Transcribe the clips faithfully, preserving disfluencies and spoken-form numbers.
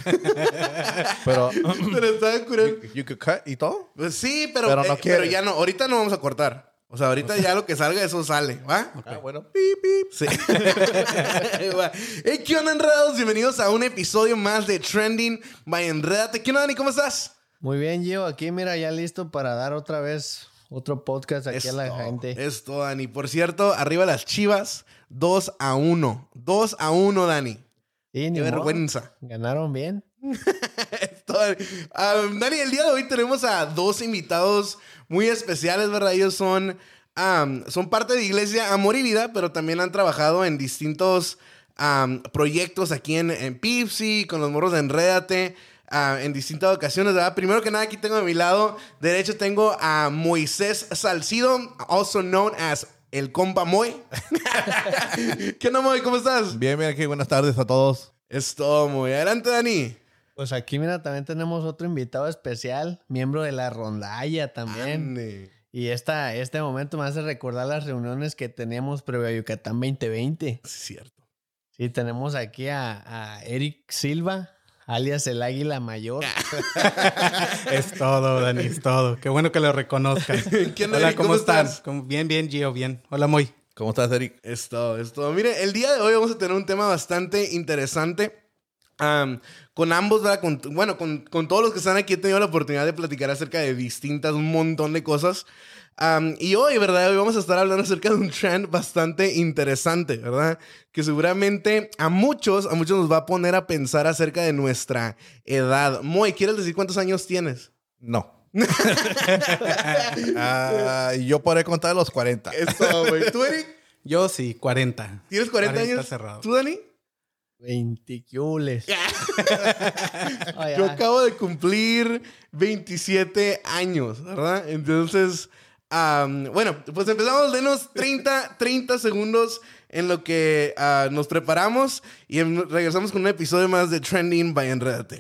Pero, pero está curado. You, you could cut y todo. Pues sí, pero, Pero no eh, quiere. pero ya no. Ahorita no vamos a cortar. O sea, ahorita ya lo que salga, eso sale, ¿va? Ah, bueno. Pip, pip. Sí. Va. Hey, ¿qué onda, enredados? Bienvenidos a un episodio más de Trending by Enredate. ¿Qué onda, Dani? ¿Cómo estás? Muy bien, Gio. Aquí, mira, ya listo para dar otra vez otro podcast aquí Esto, a la gente. Esto, Dani. Por cierto, arriba las Chivas, dos a uno. dos a uno, Dani. Sí, ni Qué modo. vergüenza. Ganaron bien. Esto, um, Dani, el día de hoy tenemos a dos invitados muy especiales, ¿verdad? Ellos son, um, son parte de Iglesia Amor y Vida, pero también han trabajado en distintos um, proyectos aquí en, en Pipsi, con los morros de Enrédate, uh, en distintas ocasiones, ¿verdad? Primero que nada, aquí tengo a mi lado derecho tengo a Moisés Salcido, also known as el compa Moy. ¿Qué onda, Moy? ¿Cómo estás? Bien, bien, aquí. Buenas tardes a todos. Es todo, Moy. Adelante, Dani. Pues aquí, mira, también tenemos otro invitado especial, miembro de la rondalla también. Ande. Y esta, este momento me hace recordar las reuniones que teníamos previo a Yucatán veinte veinte. Sí, es cierto. Sí, tenemos aquí a, a Eric Silva, alias el Águila Mayor. Es todo, Dani, es todo. Qué bueno que lo reconozcan. ¿Qué onda, Hola, Eric? ¿cómo, ¿Cómo están? estás? ¿Cómo- Bien, bien, Gio, bien. Hola, Moy. ¿Cómo estás, Eric? Es todo, es todo. Mire, el día de hoy vamos a tener un tema bastante interesante. Um, con ambos, ¿verdad? Con, bueno, con, con todos los que están aquí he tenido la oportunidad de platicar acerca de distintas, un montón de cosas. Um, y hoy, ¿verdad? Hoy vamos a estar hablando acerca de un trend bastante interesante, ¿verdad? Que seguramente a muchos, a muchos nos va a poner a pensar acerca de nuestra edad. Moy, ¿quieres decir cuántos años tienes? No. Ah, yo podré contar los cuarenta. Es todo, güey. ¿Tú, Eric? Yo sí, cuarenta. ¿Tienes cuarenta, años? cerrado. ¿Tú, Dani? Veinticules. Oh, ya. Yo acabo de cumplir veintisiete años, ¿verdad? Entonces, um, bueno, pues empezamos. Denos treinta, treinta segundos en lo que uh, nos preparamos y en- regresamos con un episodio más de Trending by Enredate.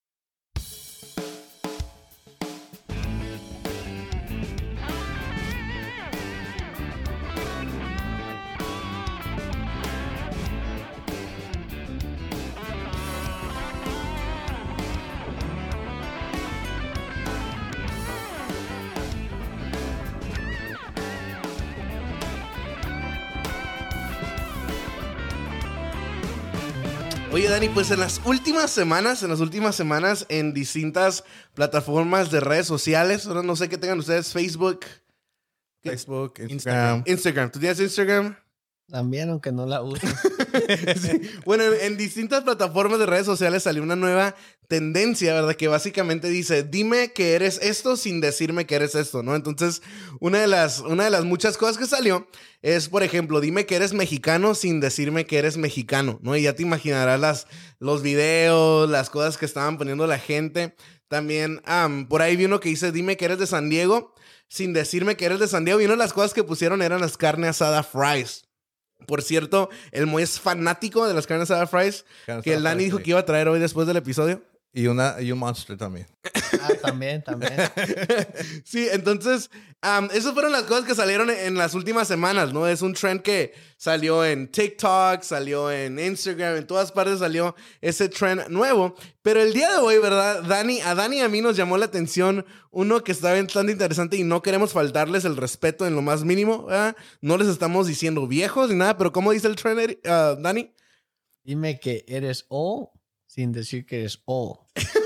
Oye, Dani, pues en las últimas semanas, en las últimas semanas, en distintas plataformas de redes sociales, ahora no sé qué tengan ustedes, Facebook, Facebook, Instagram. Instagram. Instagram. ¿Tú tienes Instagram? También, aunque no la uso. Sí. Bueno, en, en distintas plataformas de redes sociales salió una nueva tendencia, ¿verdad? Que básicamente dice, dime que eres esto sin decirme que eres esto, ¿no? Entonces, una de las, una de las muchas cosas que salió es, por ejemplo, dime que eres mexicano sin decirme que eres mexicano, ¿no? Y ya te imaginarás las, los videos, las cosas que estaban poniendo la gente. También, um, por ahí vi uno que dice, dime que eres de San Diego sin decirme que eres de San Diego. Y una de las cosas que pusieron eran las carne asada fries. Por cierto, el Moy es fanático de las carnes asada fries, Carne que el asada Dani fries, dijo sí. que iba a traer hoy después del episodio. Y, una, y un Monster también. Ah, también, también. Sí, entonces, um, esas fueron las cosas que salieron en, en las últimas semanas, ¿no? Es un trend que salió en TikTok, salió en Instagram, en todas partes salió ese trend nuevo. Pero el día de hoy, ¿verdad? Dani, a Dani y a mí nos llamó la atención uno que está bastante interesante y no queremos faltarles el respeto en lo más mínimo, ¿verdad? No les estamos diciendo viejos ni nada, pero ¿cómo dice el trend, Eri- uh, Dani? Dime que eres O sin decir que eres O.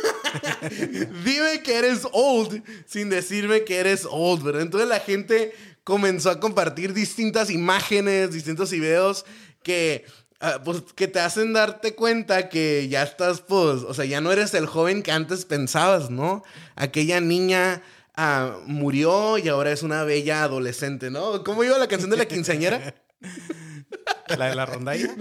Dime que eres old sin decirme que eres old, ¿verdad? Entonces la gente comenzó a compartir distintas imágenes, distintos videos que, uh, pues, que te hacen darte cuenta que ya estás, pues, o sea, ya no eres el joven que antes pensabas, ¿no? Aquella niña uh, murió y ahora es una bella adolescente, ¿no? ¿Cómo iba la canción de la quinceañera? ¿La de la rondalla?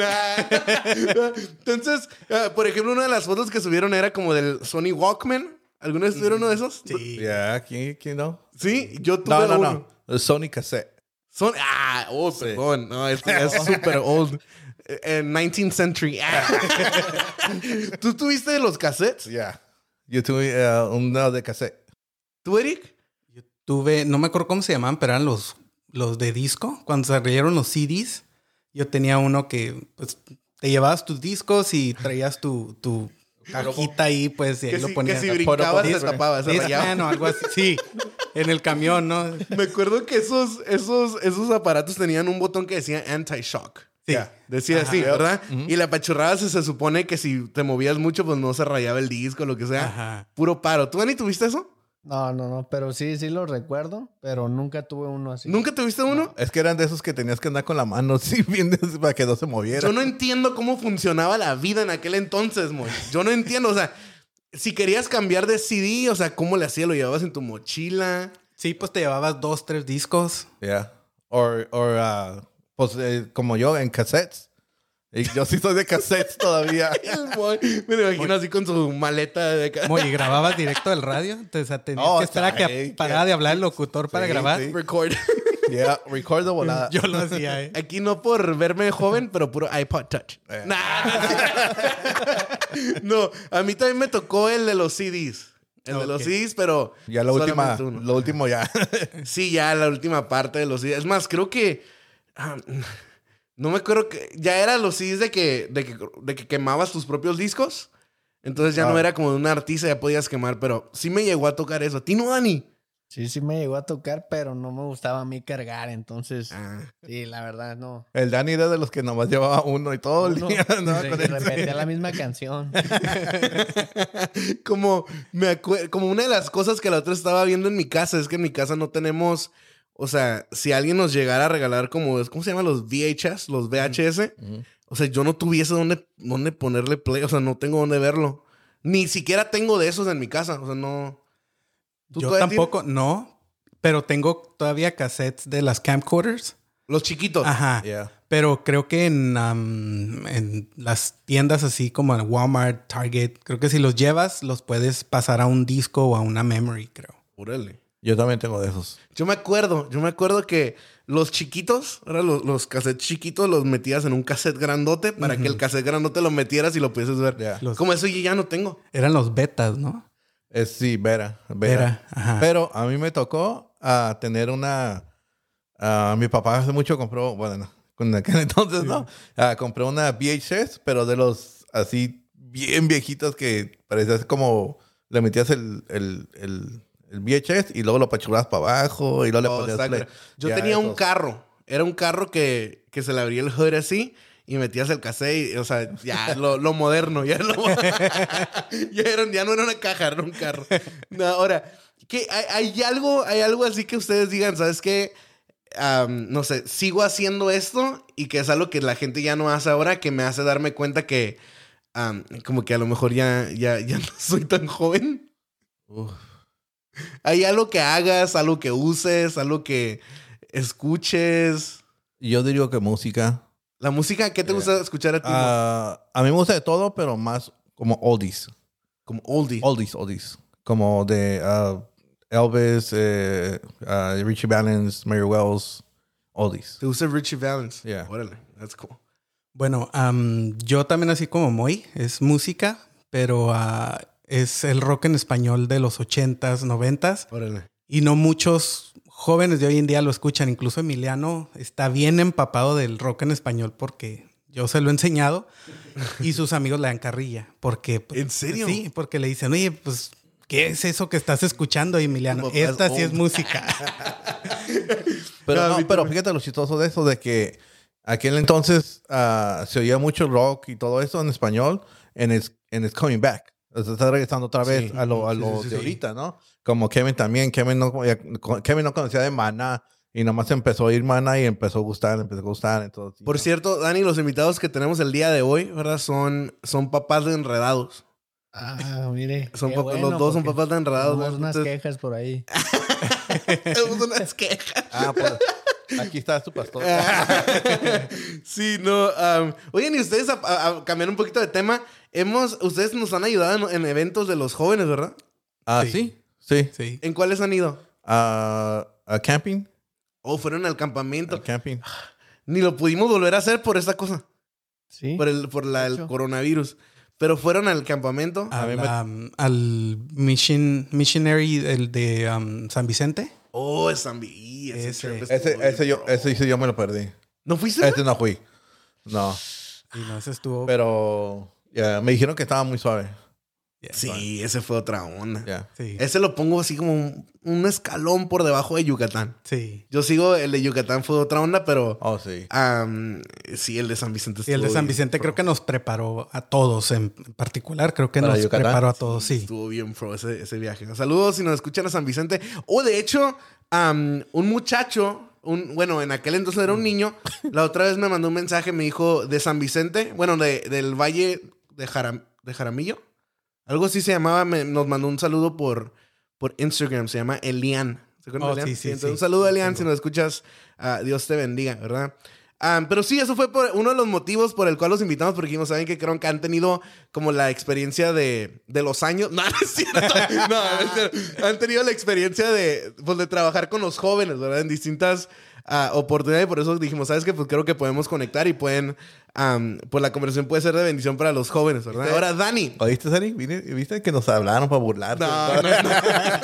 Entonces, uh, por ejemplo, una de las fotos que subieron era como del Sony Walkman. ¿Alguna vez tuvieron uno de esos? Sí. Ya, ¿quién, quién no? Sí, yo tuve No, no, uno. no. El Sony Cassette. Son, ah, oh, Sí. perdón. No, es, es súper old. Eh, nineteenth century. Ah. ¿Tú tuviste los cassettes? Ya. Yo tuve uh, uno de cassette. ¿Tú, Eric? Yo tuve, no me acuerdo cómo se llamaban, pero eran los, los de disco. Cuando se salieron los C Ds, yo tenía uno que, pues, te llevabas tus discos y traías tu, tu cajita ahí, pues, y ahí Que lo si, que ponías. si Pero brincabas se podías- tapaba, se rayaba. Discman o algo así. Sí, en el camión, ¿no? Me acuerdo que esos, esos, esos aparatos tenían un botón que decía anti-shock. Sí. Ya, decía así, ¿verdad? Y la apachurrabas y se supone que si te movías mucho, pues no se rayaba el disco, lo que sea. Ajá. Puro paro. ¿Tú, Dani, tuviste eso? No, no, no, pero sí, sí lo recuerdo, pero nunca tuve uno así. ¿Nunca tuviste uno? Es que eran de esos que tenías que andar con la mano así bien para que no se moviera. Yo no entiendo cómo funcionaba la vida en aquel entonces, Moy. Yo no entiendo, o sea, si querías cambiar de C D, o sea, ¿cómo le hacías? ¿Lo llevabas en tu mochila? Sí, pues te llevabas dos, tres discos. Yeah. O, o, pues eh, como yo, en cassettes. Y yo sí soy de cassettes todavía. El Moy, me lo imagino así con su maleta de acá. Como, y grababas directo del radio. Entonces, o sea, tenías Oh, que esperar a que sí, parara que- de hablar el locutor para Sí, grabar. sí. Record. Yeah, recuerdo volada. Yo lo hacía, ¿eh? Aquí no por verme joven, pero puro iPod Touch. Eh. Nah, no, a mí también me tocó el de los C Ds. El de los Ok. C Ds, pero Ya la última, solamente uno. lo último ya. Sí, ya la última parte de los C Ds. Es más, creo que... ah, no me acuerdo que... Ya eran los C Ds de que, de que, de que quemabas tus propios discos. Entonces ya Ah. no era como de una artista, ya podías quemar. Pero sí me llegó a tocar eso. ¿A ti no, Dani? Sí, sí me llegó a tocar, pero no me gustaba a mí cargar, entonces... Ah. Sí, la verdad, no. El Dani era de los que nomás llevaba uno y todo el Uno, día. ¿no? sí, Con el- repetía la misma canción. como, me acue- como una de las cosas que la otra estaba viendo en mi casa es que en mi casa no tenemos, o sea, si alguien nos llegara a regalar como, ¿cómo se llaman los V H S? Los V H S. Ujú. O sea, yo no tuviese dónde, dónde ponerle play, o sea, no tengo dónde verlo. Ni siquiera tengo de esos en mi casa, o sea, no. ¿Tú Yo todavía tampoco, no. Pero tengo todavía cassettes de las camcorders. tienes? Los chiquitos. Ajá. Yeah. Pero creo que en, um, en las tiendas así como en Walmart, Target, creo que si los llevas, los puedes pasar a un disco o a una memory, creo. Órale. Yo también tengo de esos. Yo me acuerdo, yo me acuerdo que los chiquitos, ahora los, los cassettes chiquitos los metías en un cassette grandote para que el cassette grandote lo metieras y lo pudieses ver. Yeah. Los- Como eso yo ya no tengo. Eran los betas, ¿no? Es, sí, Vera. Vera. Vera, ajá. Pero a mí me tocó ah, tener una... ah, mi papá hace mucho compró... Bueno, no, en aquel entonces, ¿no? Ah, compró una V H S, pero de los así bien viejitos que parecía como... Le metías el, el, el, el V H S y luego lo apachurrabas para abajo y luego Oh, le ponías está play. claro. Yo Ya, tenía un esos. carro. Era un carro que, que se le abría el hood así y metías el cassette. Y, o sea, ya lo, lo moderno. Ya, lo- ya, era- ya no era una caja, era un carro. No, ahora, ¿qué, hay, hay algo, ¿hay algo así que ustedes digan, ¿sabes qué? Am, no sé, sigo haciendo esto y que es algo que la gente ya no hace ahora, que me hace darme cuenta que am, como que a lo mejor ya, ya, ya no soy tan joven. Uf. ¿Hay algo que hagas, algo que uses, algo que escuches? Yo diría que música. La música, ¿qué te gusta escuchar a ti? Ah, a mí me gusta de todo, pero más como oldies. Como oldie. Oldies, oldies. Como de ah, Elvis, eh, ah, Richie Valens, Mary Wells. Oldies. ¿Te gusta Richie Valens? Yeah. Órale, that's cool. Bueno, am, yo también así como Moy, es música, pero ah, es el rock en español de los ochentas, noventas. Órale. Y no muchos jóvenes de hoy en día lo escuchan. Incluso Emiliano está bien empapado del rock en español porque yo se lo he enseñado y sus amigos le dan carrilla. Porque, pues, ¿En serio? Sí, porque le dicen, oye, pues, ¿qué es eso que estás escuchando, Emiliano? Tu papá es Esta sí es old. música. Pero, No, a no, mí pero también. fíjate lo chistoso de eso, de que aquel entonces ah, se oía mucho rock y todo eso en español, and it's, and it's coming back. O sea, está regresando otra vez Sí. a lo, a Sí, lo sí, sí, de sí. ahorita, ¿no? Como Kevin también. Kevin no, Kevin no conocía de Maná y nomás empezó a oír Maná y empezó a gustar, empezó a gustar. Entonces, Por ¿no? cierto, Dani, los invitados que tenemos el día de hoy, ¿verdad? Son, son papás de enredados. Ah, mire. Son qué papás- bueno, los dos son porque papás de enredados. tenemos unas entonces- quejas por ahí. Tenemos unas quejas. Ah, pues aquí está tu pastor. Sí, no. um, oigan, y ustedes, a, a- a cambiar un poquito de tema, hemos, ustedes nos han ayudado en, en eventos de los jóvenes, ¿verdad? Ah, Sí. sí, sí. Sí. ¿En cuáles han ido? Ah, a camping. O fueron al campamento. Al camping. Ni lo pudimos volver a hacer por esta cosa, Sí. por el, por la, de el hecho. coronavirus. Pero fueron al campamento. A mí Al, me- um, al mission, missionary el de um, San Vicente. Oh, es San Vi- ese Ese. trip Ese, estuvo ese, bien, yo, bro. ese sí yo me lo perdí. ¿No fuiste? Este no fui. No. Y no, ese estuvo. Pero ya, me dijeron que estaba muy suave. Yeah. Sí, ese fue otra onda. Yeah. Sí. Ese lo pongo así como un, un escalón por debajo de Yucatán. Sí. Yo sigo, el de Yucatán fue otra onda, pero Oh, sí. um, sí, el de San Vicente Y el de estuvo San bien Vicente pro. creo que nos preparó a todos en particular. Creo que ¿Para nos Yucatán? preparó a todos, sí. Estuvo bien pro ese, ese viaje. Saludos si nos escuchan a San Vicente. O de hecho, um, un muchacho, un, bueno, en aquel entonces era un niño, la otra vez me mandó un mensaje, me dijo de San Vicente, bueno, de, del Valle de, Jaram, de Jaramillo. Algo así se llamaba, me, nos mandó un saludo por, por Instagram, se llama Elian. ¿Se acuerdan Oh, de Elian? sí, sí, entonces, sí. un saludo a Elian, si nos escuchas, uh, Dios te bendiga, ¿verdad? Um, pero sí, eso fue por uno de los motivos por el cual los invitamos, porque dijimos, saben que creo que han tenido como la experiencia de, de los años. No, no es cierto. No, no es cierto. Han tenido la experiencia de, pues, de trabajar con los jóvenes, ¿verdad? En distintas uh, oportunidades. Por eso dijimos, ¿sabes qué? Pues creo que podemos conectar y pueden, um, pues la conversación puede ser de bendición para los jóvenes, ¿verdad? ¿Viste? Ahora, Dani. ¿Oíste, Sani? ¿Vine- ¿Viste que nos hablaron para burlarse? No, no, no.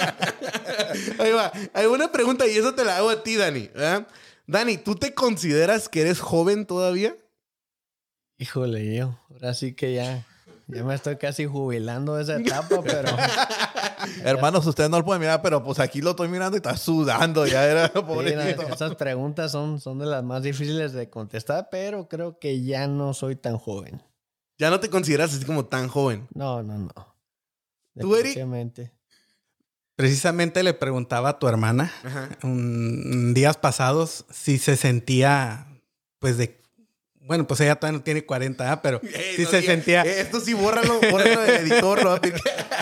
Ahí va. Hay una pregunta y eso te la hago a ti, Dani. ¿Verdad? Dani, ¿tú te consideras que eres joven todavía? Híjole, yo. Ahora sí que ya, ya me estoy casi jubilando de esa etapa, pero Hermanos, ustedes no lo pueden mirar, pero pues aquí lo estoy mirando y está sudando. Ya era sí, la- pobrecito. esas preguntas son, son de las más difíciles de contestar, pero creo que ya no soy tan joven. Ya no te consideras así como tan joven. No, no, no. ¿Tú, Eric? Definitivamente. Precisamente le preguntaba a tu hermana Ajá. un, días pasados si se sentía, pues de... Bueno, pues ella todavía no tiene cuarenta, ¿eh? Pero Ey, sí no se digas- sentía... eh, Esto sí, bórralo, bórralo del editor. Lo va a pedir.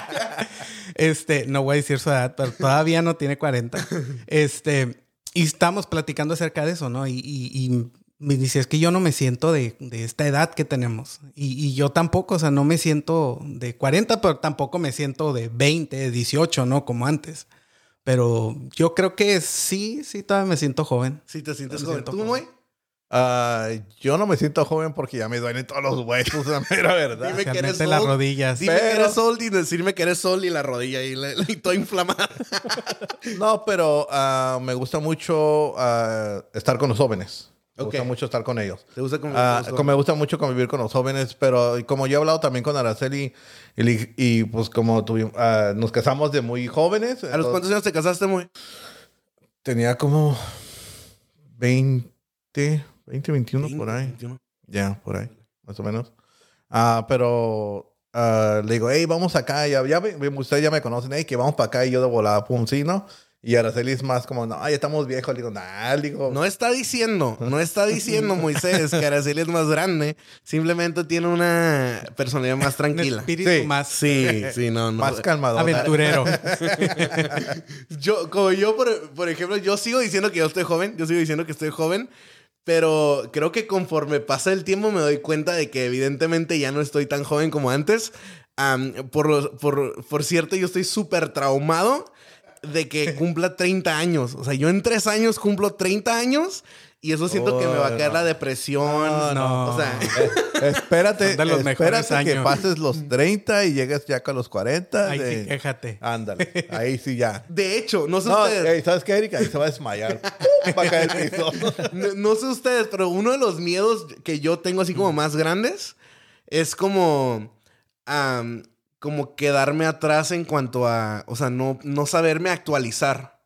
Este, no voy a decir su edad, pero todavía no tiene cuarenta. Este, y estamos platicando acerca de eso, ¿no? Y, y, y me dice, es que yo no me siento de, de esta edad que tenemos. Y, y yo tampoco, o sea, no me siento de cuarenta, pero tampoco me siento de veinte, de dieciocho, ¿no? Como antes. Pero yo creo que sí, sí, todavía me siento joven. Sí, te sientes Me joven. siento ¿Tú, joven. Moy? Ah, yo no me siento joven porque ya me duelen todos los huesos, la mera verdad. Dime que eres Especialmente las old. rodillas. Dime que Pero- eres sol y decirme que eres sol y la rodilla y, la, y todo inflamada. No, pero ah, me gusta mucho ah, estar con los jóvenes. Me Ok. gusta mucho estar con ellos. ¿Te gusta como Ah, como me gusta mucho convivir con los jóvenes, pero como yo he hablado también con Araceli y, y, pues como tuvimos, ah, nos casamos de muy jóvenes. ¿A los cuántos años te casaste, Moy? Tenía como veinte, veinte, veintiuno por ahí. veintiuno. Ya, por ahí, más o menos. Ah, pero ah, le digo, hey, vamos acá. Ya, ya me- ustedes ya me conocen, hey, que vamos para acá. Y yo de volada, pum, sí, ¿no? Y Araceli es más como, no, ya estamos viejos. Le digo, nah, le digo, No está diciendo, no está diciendo Moisés que Araceli es más grande. Simplemente tiene una personalidad más Un tranquila. espíritu Sí. más Sí, sí, no, no. más calmado. aventurero. Yo, como yo, por, por ejemplo, yo sigo diciendo que yo estoy joven, yo sigo diciendo que estoy joven, pero creo que conforme pasa el tiempo me doy cuenta de que evidentemente ya no estoy tan joven como antes. Am, por, los- por, por cierto, yo estoy súper traumado de que cumpla treinta años. O sea, yo en tres años cumplo treinta años y eso siento que me va a caer Oh, la no. depresión. No, no. O sea, Eh, espérate, Son de los mejores espérate que años. pases los treinta y llegues ya con los cuarenta. Ay, de- sí, quéjate. Ándale, ahí sí ya. de hecho, no sé No, ustedes. ey, ¿sabes qué, Erika? Ahí se va a desmayar. Va a caer el piso. No, no sé ustedes, pero uno de los miedos que yo tengo así como más grandes es como, am, como quedarme atrás en cuanto a, o sea, no, no saberme actualizar.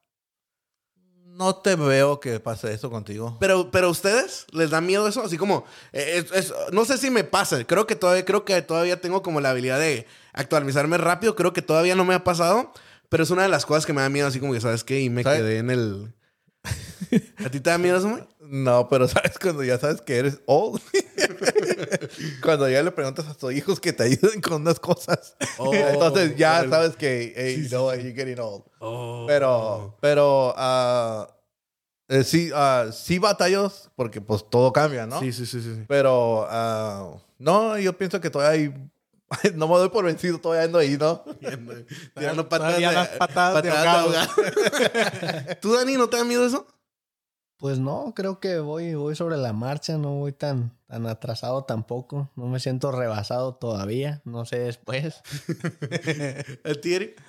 No te veo que pase eso contigo. Pero, pero a ustedes les da miedo eso, así como, eh, es- es- no sé si me pasa, creo que todavía, creo que todavía tengo como la habilidad de actualizarme rápido, creo que todavía no me ha pasado, pero es una de las cosas que me da miedo, así como que, ¿sabes qué? Y me ¿Sabes? quedé en el... ¿A ti te da miedo eso, güey? No, pero ¿sabes cuando ya sabes que eres old? Cuando ya le preguntas a tus hijos que te ayuden con unas cosas. Oh, Entonces ya órale. sabes que, hey, Sí, you sí, know, sí. you're getting old. Oh. Pero, pero, ah, eh, sí, ah, sí batallos porque pues todo cambia, ¿no? Sí, sí, sí, sí. sí. Pero, ah, no, yo pienso que todavía hay... No me doy por vencido, todavía ando ahí, ¿no? Tirando patadas Todavía de, das patadas de patadas ahogado. ahogado. ¿Tú, Dani, no te da miedo eso? Pues no, creo que voy, voy sobre la marcha, no voy tan, tan atrasado tampoco. No me siento rebasado todavía, no sé después. ¿A ti, Eric?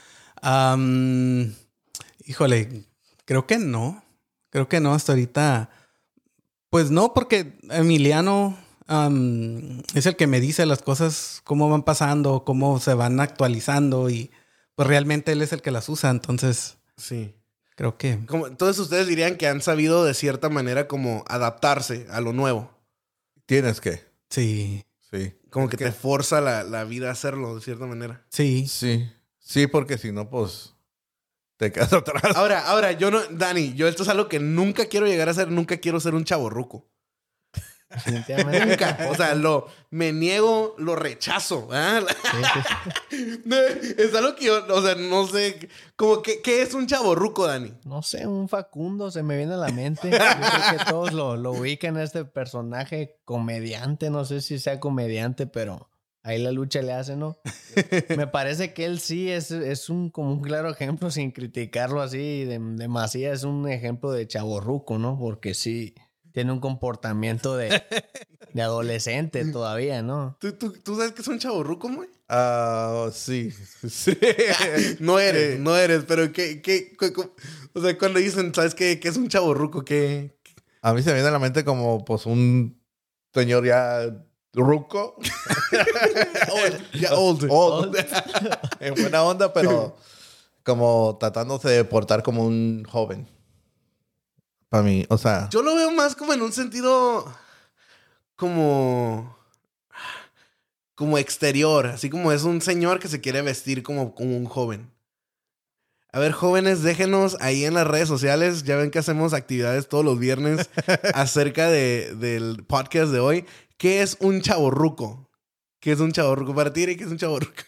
Am, híjole, creo que no. Creo que no hasta ahorita. Pues no, porque Emiliano um, es el que me dice las cosas, cómo van pasando, cómo se van actualizando y pues realmente él es el que las usa. Entonces, sí. Creo que... Como, entonces ustedes dirían que han sabido de cierta manera como adaptarse a lo nuevo. Tienes que. Sí. Sí. Como que, que te forza la, la vida a hacerlo de cierta manera. Sí. Sí. Sí, porque si no, pues te quedas atrás. Ahora, ahora, yo no, Dani, yo esto es algo que nunca quiero llegar a ser, nunca quiero ser un chavorruco. Nunca. O sea, lo, me niego, lo rechazo. ¿eh? Sí, sí. Es algo que yo, o sea, no sé. Como que, ¿qué es un chavorruco, Dani? No sé, un Facundo se me viene a la mente. Yo creo que todos lo, lo ubican a este personaje comediante. No sé si sea comediante, pero ahí la lucha le hace, ¿no? Me parece que él sí es, es un, como un claro ejemplo, sin criticarlo así de, demasiado. Es un ejemplo de chavorruco, ¿no? Porque sí... Tiene un comportamiento de, de adolescente todavía, ¿no? ¿Tú, tú, ¿Tú sabes que es un chavorruco, güey? Ah, uh, sí. Sí. No eres, no eres, pero ¿qué, qué, qué, qué? O sea, cuando dicen, ¿sabes qué, qué es un chavorruco? ¿Qué? A mí se me viene a la mente como, pues, un señor ya ruco. Old, ya old. Old. En buena onda, pero como tratándose de portar como un joven. Para mí, o sea... Yo lo veo más como en un sentido como... Como exterior. Así como es un señor que se quiere vestir como, como un joven. A ver, jóvenes, déjenos ahí en las redes sociales. Ya ven que hacemos actividades todos los viernes acerca de, del podcast de hoy. ¿Qué es un chavorruco? ¿Qué es un chavorruco? Para ti, ¿qué es un chavorruco?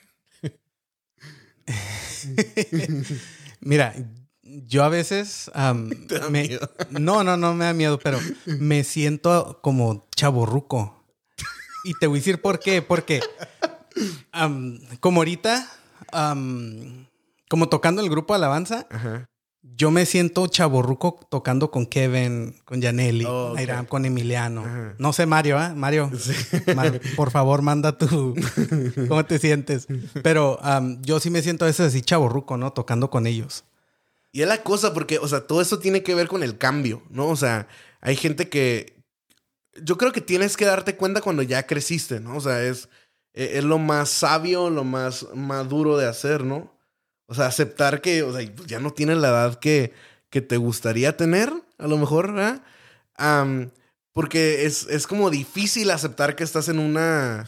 Mira... Yo a veces... Um, ¿Te da me, miedo? No, no, no me da miedo, pero me siento como chavorruco. Y te voy a decir por qué. Porque um, como ahorita, um, como tocando el grupo Alabanza, Ajá. yo me siento chavorruco tocando con Kevin, con Yaneli, Oh, con okay. Airam, con Emiliano. Ajá. No sé, Mario, ¿eh? Mario, Sí. Mar, por favor, manda tu... ¿Cómo te sientes? Pero um, yo sí me siento a veces así chavorruco, ¿no? Tocando con ellos. Y es la cosa porque, o sea, todo eso tiene que ver con el cambio, ¿no? O sea, hay gente que... Yo creo que tienes que darte cuenta cuando ya creciste, ¿no? O sea, es, es lo más sabio, lo más maduro de hacer, ¿no? O sea, aceptar que, o sea, ya no tienes la edad que, que te gustaría tener, a lo mejor, ¿verdad? Um, porque es, es como difícil aceptar que estás en una...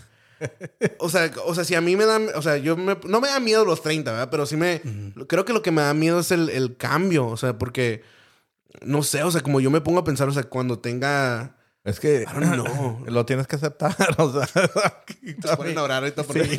O sea, o sea, si a mí me dan... O sea, yo me, no me da miedo los treinta, ¿verdad? Pero sí me... Uh-huh. Creo que lo que me da miedo es el, el cambio. O sea, porque... No sé, o sea, como yo me pongo a pensar, o sea, cuando tenga... Es que... I don't know. Lo tienes que aceptar, o sea... Te ponen a orar ahorita por sí.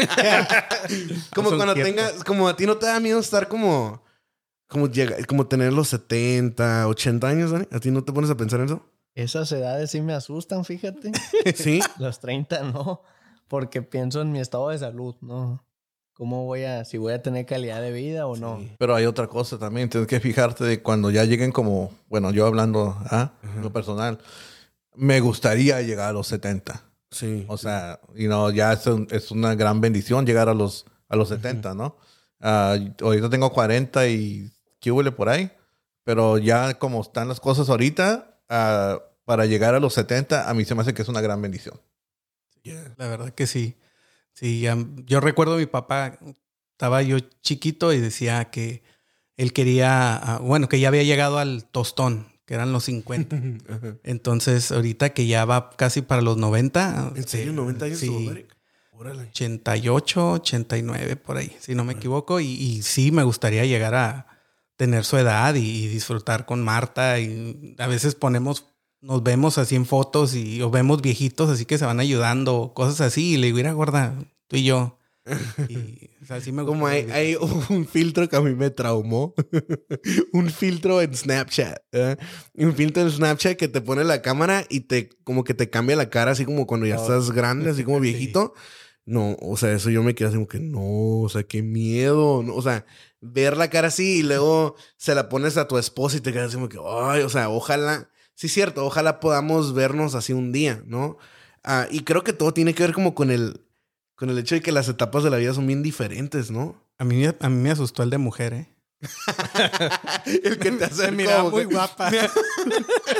Como cuando tengas... Como a ti no te da miedo estar como... Como, llega, como tener los setenta, ochenta años, Dani. ¿A ti no te pones a pensar en eso? Esas edades sí me asustan, fíjate. ¿Sí? Los treinta no. Porque pienso en mi estado de salud, ¿no? ¿Cómo voy a... Si voy a tener calidad de vida o no? Sí. Pero hay otra cosa también. Tienes que fijarte de cuando ya lleguen como... Bueno, yo hablando ¿ah? Uh-huh. Lo personal. Me gustaría llegar a los setenta. Sí. O sea, you know, ya es, un, es una gran bendición llegar a los, a los setenta, uh-huh. ¿no? Uh, ahorita tengo cuarenta y... ¿Qué huele por ahí? Pero ya como están las cosas ahorita... Uh, para llegar a los setenta, a mí se me hace que es una gran bendición. Yeah, la verdad que sí. Sí, um, yo recuerdo a mi papá, estaba yo chiquito y decía que él quería, uh, bueno, que ya había llegado al tostón, que eran los cincuenta. Entonces, ahorita que ya va casi para los noventa. ¿En serio? ¿noventa años? Sí. ochenta y ocho, ochenta y nueve, por ahí, si no me equivoco. Y, y sí, me gustaría llegar a tener su edad y, y disfrutar con Marta. Y a veces ponemos... Nos vemos así en fotos y o vemos viejitos así que se van ayudando, cosas así. Y le digo, mira, gorda, tú y yo. Y, o sea, así me gusta. Como hay, hay un filtro que a mí me traumó. Un filtro en Snapchat. ¿eh? Un filtro en Snapchat que te pone la cámara y te como que te cambia la cara así como cuando ya oh. estás grande, así como viejito. Sí. No, o sea, eso yo me quedé así como que no, o sea, qué miedo. No, o sea, ver la cara así y luego se la pones a tu esposa y te quedas así como que, ay, o sea, ojalá... Sí, cierto. Ojalá podamos vernos así un día, ¿no? Uh, y creo que todo tiene que ver como con el, con el hecho de que las etapas de la vida son bien diferentes, ¿no? A mí, a mí me asustó el de mujer, ¿eh? El que te hace mira muy guapa.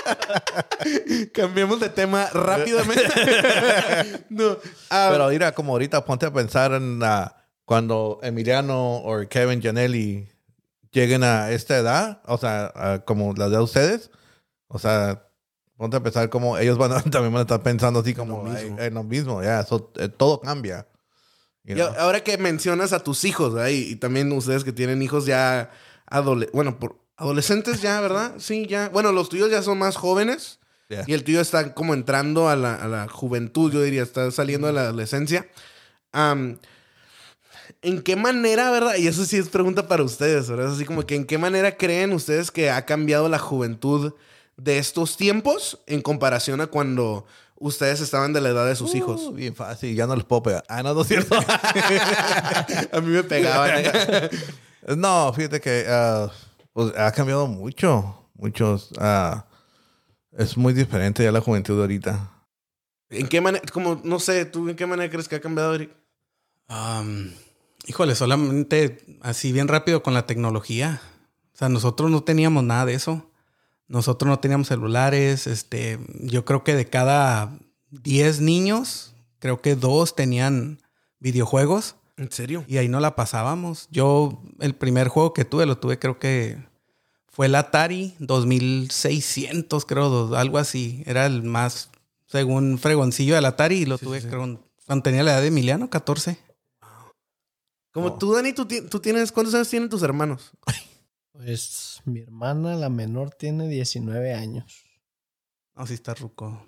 Cambiemos de tema rápidamente. no, uh, Pero mira, como ahorita ponte a pensar en uh, cuando Emiliano o Kevin Janelli lleguen a esta edad, o sea, uh, como la de ustedes, o sea, ponte a pensar como ellos van a, también van a estar pensando así como lo mismo. en, en lo mismo, ya, so, eh, todo cambia. You y know? ahora que mencionas a tus hijos, ¿verdad? y, y también ustedes que tienen hijos ya adole bueno, por adolescentes ya, ¿verdad? Sí, ya. Bueno, los tuyos ya son más jóvenes. Yeah. Y el tuyo está como entrando a la, a la juventud, yo diría, está saliendo de la adolescencia. Um, ¿En qué manera, verdad? Y eso sí es pregunta para ustedes, ¿verdad? Es así como que ¿en qué manera creen ustedes que ha cambiado la juventud de estos tiempos en comparación a cuando ustedes estaban de la edad de sus Uh, hijos? Bien fácil, ya no les puedo pegar. Ah, no, no es cierto. A mí me pegaban. No, fíjate que uh, pues, ha cambiado mucho. Muchos. Uh, es muy diferente ya la juventud de ahorita. ¿En qué manera, como, no sé, tú en qué manera crees que ha cambiado, Eric? Um, híjole, solamente así bien rápido con la tecnología. O sea, nosotros no teníamos nada de eso. Nosotros no teníamos celulares. Este, yo creo que de cada diez niños, creo que dos tenían videojuegos. ¿En serio? Y ahí no la pasábamos. Yo, el primer juego que tuve, lo tuve creo que fue el Atari dos mil seiscientos, creo, algo así. Era el más, según fregoncillo del Atari. Y lo Sí, tuve, sí, sí. creo, cuando tenía la edad de Emiliano, catorce. Como Oh. tú, Dani, ¿tú, ti- tú tienes, ¿cuántos años tienen tus hermanos? Pues mi hermana, la menor, tiene diecinueve años. No, sí está ruco.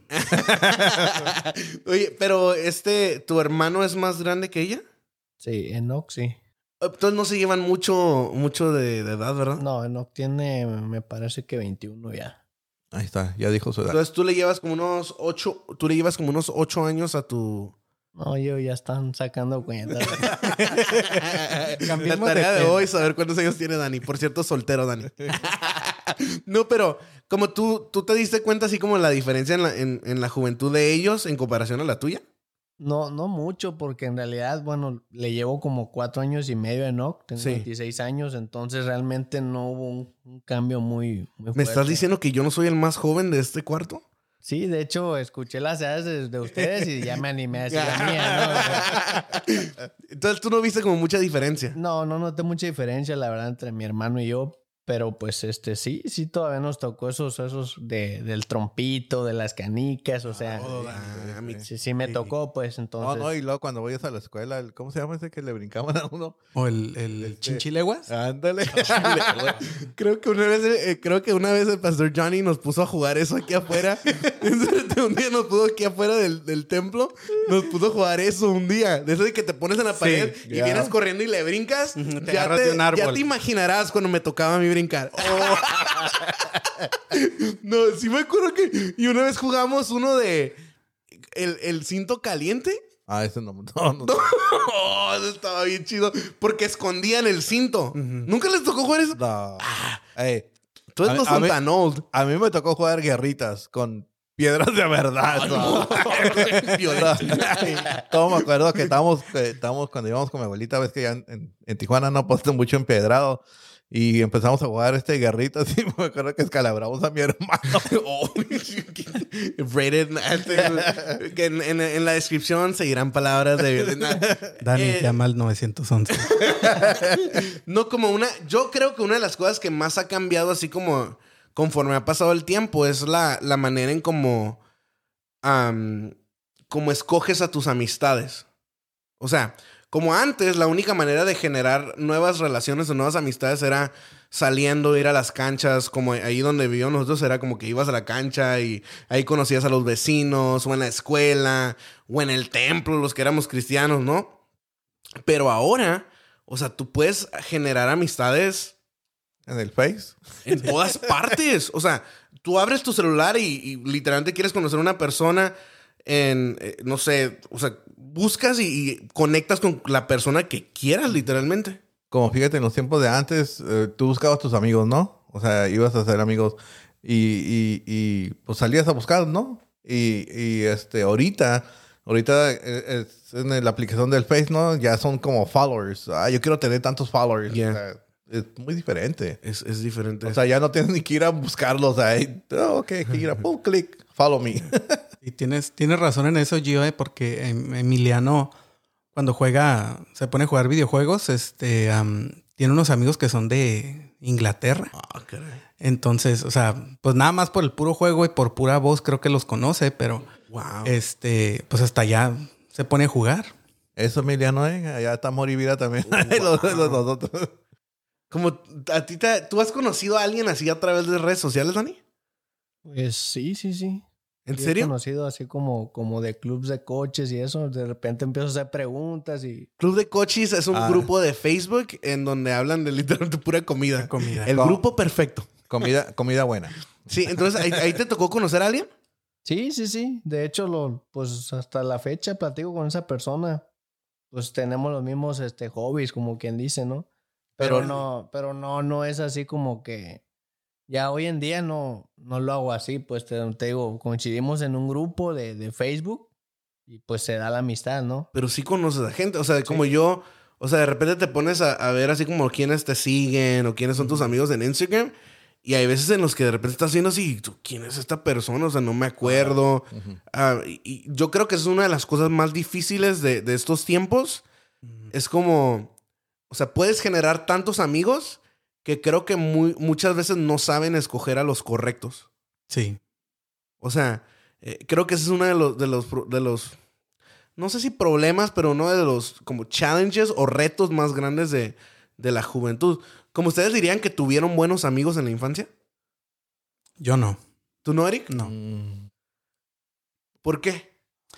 Oye, pero este, ¿tu hermano es más grande que ella? Sí, Enoch sí. Entonces no se llevan mucho, mucho de, de edad, ¿verdad? No, Enoch tiene, me parece que veintiuno ya. Ahí está, ya dijo su edad. Entonces tú le llevas como unos ocho, tú le llevas como unos ocho años a tu... No, yo ya están sacando cuentas. La Cambiemos tarea de de tema. hoy es saber cuántos años tiene Dani. Por cierto, soltero, Dani. No, pero como tú, tú te diste cuenta así como la diferencia en la, en, en la juventud de ellos en comparación a la tuya. No, no mucho, porque en realidad, bueno, le llevo como cuatro años y medio a Enoch. Tengo Sí. veintiséis años, entonces realmente no hubo un, un cambio muy, muy ¿Me fuerte. estás diciendo que yo no soy el más joven de este cuarto? Sí, de hecho, escuché las edades de, de ustedes y ya me animé a decir la mía, ¿no? Entonces tú no viste como mucha diferencia. No, no noté mucha diferencia, la verdad, entre mi hermano y yo. Pero pues este sí, sí todavía nos tocó esos, esos de, del trompito, de las canicas, o sea, Ah, a mí- sí, sí me Sí. tocó, pues No, entonces. no, y luego cuando vayas a la escuela, el- ¿cómo se llama ese que le brincaban a uno? O el, el, el Este- chinchileguas. Ándale. Creo que una vez, eh, creo que una vez el pastor Johnny nos puso a jugar eso aquí afuera. Un día nos puso aquí afuera del, del templo, nos puso a jugar eso un día. De eso de que te pones en la pared y ya. vienes corriendo y le brincas. Ujú, te ya, agarras te, de un árbol. ya te imaginarás cuando me tocaba a mí brincar. Oh. No, sí me acuerdo que... Y una vez jugamos uno de... El, el cinto caliente. Ah, ese no. No, no. Oh, eso estaba bien chido. Porque escondían el cinto. ¿Nunca les tocó jugar eso? No. Ey, Todos A- no a son ver- tan old. a mí me tocó jugar guerritas con piedras de verdad. ¿no? Todo me acuerdo que estábamos, que estábamos cuando íbamos con mi abuelita, ves que ya en, en, en Tijuana no puesto mucho empedrado. Y empezamos a jugar este guerritas y me acuerdo que escalabramos a mi hermano. Oh, rated. este, que en, en- en la descripción seguirán palabras de... Dani, Eh, llama al nueve once. No, como una... Yo creo que una de las cosas que más ha cambiado así como... Conforme ha pasado el tiempo es la, la manera en cómo... am, cómo escoges a tus amistades. O sea, como antes, la única manera de generar nuevas relaciones o nuevas amistades era saliendo, ir a las canchas, como ahí donde vivíamos nosotros era como que ibas a la cancha y ahí conocías a los vecinos, o en la escuela, o en el templo, los que éramos cristianos, ¿no? Pero ahora, o sea, tú puedes generar amistades En el Face. en todas partes. O sea, tú abres tu celular y, y literalmente quieres conocer a una persona en, eh, no sé, o sea, buscas y, y conectas con la persona que quieras, literalmente. Como fíjate, en los tiempos de antes, eh, tú buscabas tus amigos, ¿no? O sea, ibas a hacer amigos y, y, y pues salías a buscar, ¿no? Y, y este, ahorita, ahorita eh, es en la aplicación del Face, ¿no? Ya son como followers. Ah, yo quiero tener tantos followers. Yeah. O sea, es muy diferente. Es, es diferente. O sea, ya no tienes ni que ir a buscarlos ahí. Oh, ok, hay que ir a pum, click, follow me. Y tienes, tienes razón en eso, Gio, eh, porque em, Emiliano, cuando juega, se pone a jugar videojuegos, este, um, tiene unos amigos que son de Inglaterra. Ah, caray. Entonces, o sea, pues nada más por el puro juego y por pura voz creo que los conoce, pero Wow. este, pues hasta allá se pone a jugar. Eso, Emiliano, ¿eh? Allá está Morivida también. los, los, los otros. Como a ti te, ¿tú has conocido a alguien así a través de redes sociales, Dani? Pues sí, sí, sí. ¿En Sí, serio? He conocido así como, como de clubs de coches y eso. De repente empiezo a hacer preguntas y... Club de Cochis es un Ah. grupo de Facebook en donde hablan de literalmente pura comida. Comida. El No. grupo perfecto. Comida, comida buena. Sí, entonces ahí, ahí te tocó conocer a alguien. Sí, sí, sí. De hecho, lo, pues hasta la fecha platico con esa persona. Pues tenemos los mismos este, hobbies, como quien dice, ¿no? Pero, Pero- no, pero no, no es así como que... Ya hoy en día no, no lo hago así. Pues te, te digo, coincidimos en un grupo de, de Facebook y pues se da la amistad, ¿no? Pero sí conoces a gente. O sea, como yo, o sea, de repente te pones a, a ver así como quiénes te siguen o quiénes son tus amigos en Instagram. Y hay veces en los que de repente estás viendo así, ¿tú quién es esta persona? O sea, no me acuerdo. Ah, y, y yo creo que es una de las cosas más difíciles de, de estos tiempos. Es como, o sea, puedes generar tantos amigos que creo que muy, muchas veces no saben escoger a los correctos. Sí. O sea, eh, creo que ese es uno de los, de los, pro- de los, no sé si problemas, pero uno de los como challenges o retos más grandes de, de la juventud. Como ustedes dirían que tuvieron buenos amigos en la infancia. Yo no. ¿Tú no, Eric? No. Mm. ¿Por qué?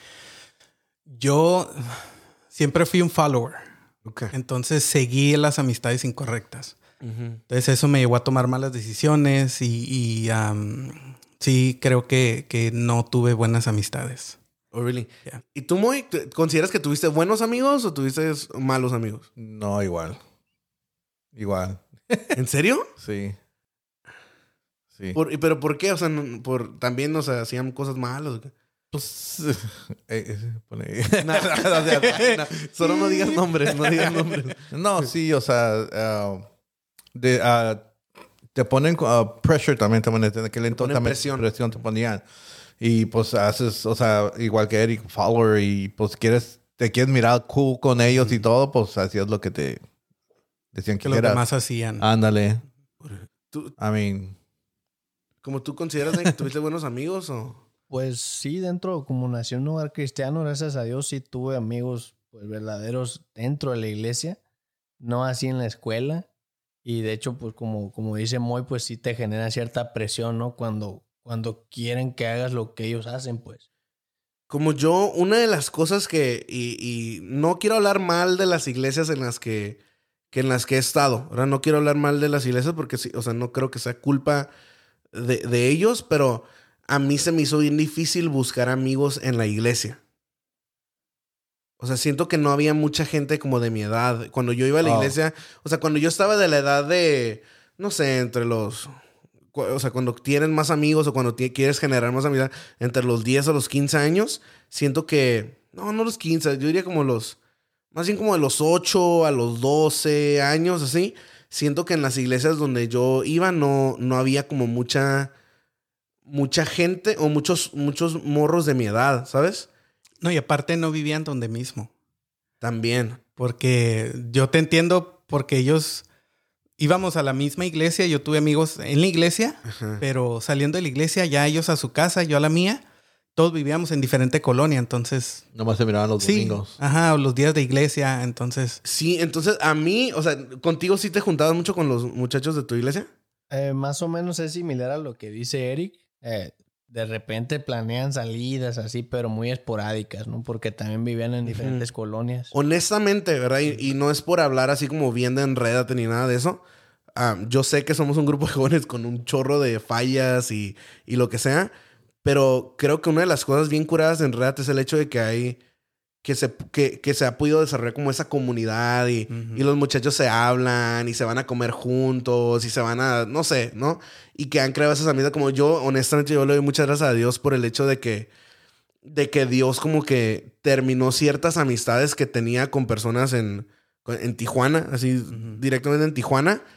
Yo siempre fui un follower. Ok. Entonces seguí las amistades incorrectas. Entonces eso me llevó a tomar malas decisiones y, y um, sí creo que, que no tuve buenas amistades. Oh, really? Yeah. ¿Y tú, Moy, te- consideras que tuviste buenos amigos o tuviste malos amigos? No, igual. Igual. ¿En serio? Sí. Sí. Por- ¿Pero por qué? O sea, no- por, también, o sea, hacían cosas malas. ¿O qué? Pues. eh, eh, pone ahí. No, o sea, no, solo no digas nombres, no digas nombres. No, sí, o sea, ah, de, ah, te ponen ah, pressure también, también en aquel entonces ponen también presión. presión te ponían. Y pues haces, o sea, igual que Eric, follower, y pues quieres, te quieres mirar cool con ellos y todo, pues hacías lo que te decían que, Que los quieras. demás hacían. Ándale. ¿Tú, I mean, ¿Como tú consideras de que tuviste buenos amigos o...? Pues sí, dentro, como nació en un hogar cristiano, gracias a Dios, sí tuve amigos pues verdaderos dentro de la iglesia, no así en la escuela. Y de hecho, pues como, como dice Moy, pues sí te genera cierta presión, ¿no? Cuando, cuando quieren que hagas lo que ellos hacen, pues. Como yo, una de las cosas que... Y, y no quiero hablar mal de las iglesias en las que, que en las que he estado. Ahora no quiero hablar mal de las iglesias porque, sí, o sea, no creo que sea culpa de, de ellos, pero a mí se me hizo bien difícil buscar amigos en la iglesia. O sea, siento que no había mucha gente como de mi edad. Cuando yo iba a la Oh. iglesia, o sea, cuando yo estaba de la edad de, no sé, entre los... cu- O sea, cuando tienes más amigos o cuando ti- quieres generar más amistad, entre los diez o los quince años, siento que... No, no los quince, yo diría como los... Más bien como de los ocho a los doce años, así. Siento que en las iglesias donde yo iba no, no había como mucha... Mucha gente o muchos, muchos morros de mi edad, ¿sabes? No, y aparte no vivían donde mismo. También. Porque yo te entiendo porque ellos íbamos a la misma iglesia. Yo tuve amigos en la iglesia, Ajá. pero saliendo de la iglesia, ya ellos a su casa, yo a la mía. Todos vivíamos en diferente colonia, entonces... nomás se miraban los Sí, domingos. ajá, o los días de iglesia, entonces... Sí, entonces a mí, o sea, contigo sí te juntabas mucho con los muchachos de tu iglesia. Eh, más o menos es similar a lo que dice Eric. Eh, de repente planean salidas así, pero muy esporádicas, ¿no? Porque también vivían en diferentes colonias. Honestamente, ¿verdad? Y, y no es por hablar así como bien de enrédate ni nada de eso. Ah, yo sé que somos un grupo de jóvenes con un chorro de fallas y, y lo que sea, pero creo que una de las cosas bien curadas de Enrédate es el hecho de que hay... Que se, que, que se ha podido desarrollar como esa comunidad y, Ujú. y los muchachos se hablan y se van a comer juntos y se van a, no sé, ¿no? Y que han creado esas amistades como yo, honestamente yo le doy muchas gracias a Dios por el hecho de que, de que Dios como que terminó ciertas amistades que tenía con personas en, en Tijuana, así Ujú. directamente en Tijuana.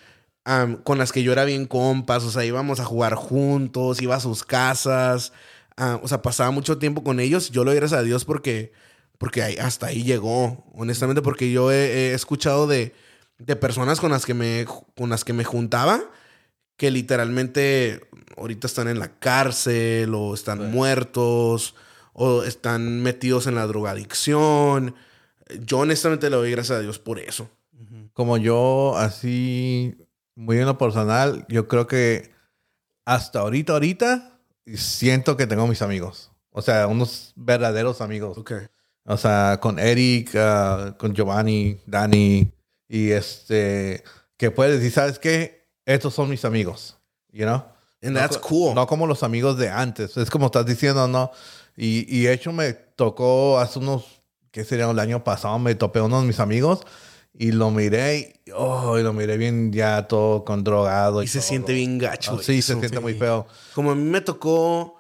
um, con las que yo era bien compas. O sea, íbamos a jugar juntos, iba a sus casas. Uh, o sea, pasaba mucho tiempo con ellos. Yo lo doy gracias a Dios porque, porque ahí, hasta ahí llegó. Honestamente, porque yo he, he escuchado de, de personas con las que me, con las que me juntaba que literalmente ahorita están en la cárcel o están sí. muertos o están metidos en la drogadicción. Yo honestamente le doy gracias a Dios por eso. Como yo, así, muy en lo personal, yo creo que hasta ahorita, ahorita, siento que tengo mis amigos. O sea, unos verdaderos amigos. Okay. O sea, con Eric, uh, con Giovanni, Dani, y este, que puedes decir, ¿sabes qué? Estos son mis amigos, you know? And no, that's cool. No como los amigos de antes. Es como estás diciendo, ¿no? Y, y de hecho me tocó hace unos, ¿qué sería? El año pasado me topé a uno de mis amigos y lo miré, y, oh, y lo miré bien ya todo con drogado. Y, y se todo. siente bien gacho. Oh, sí, se siente sí. muy feo. Como a mí me tocó...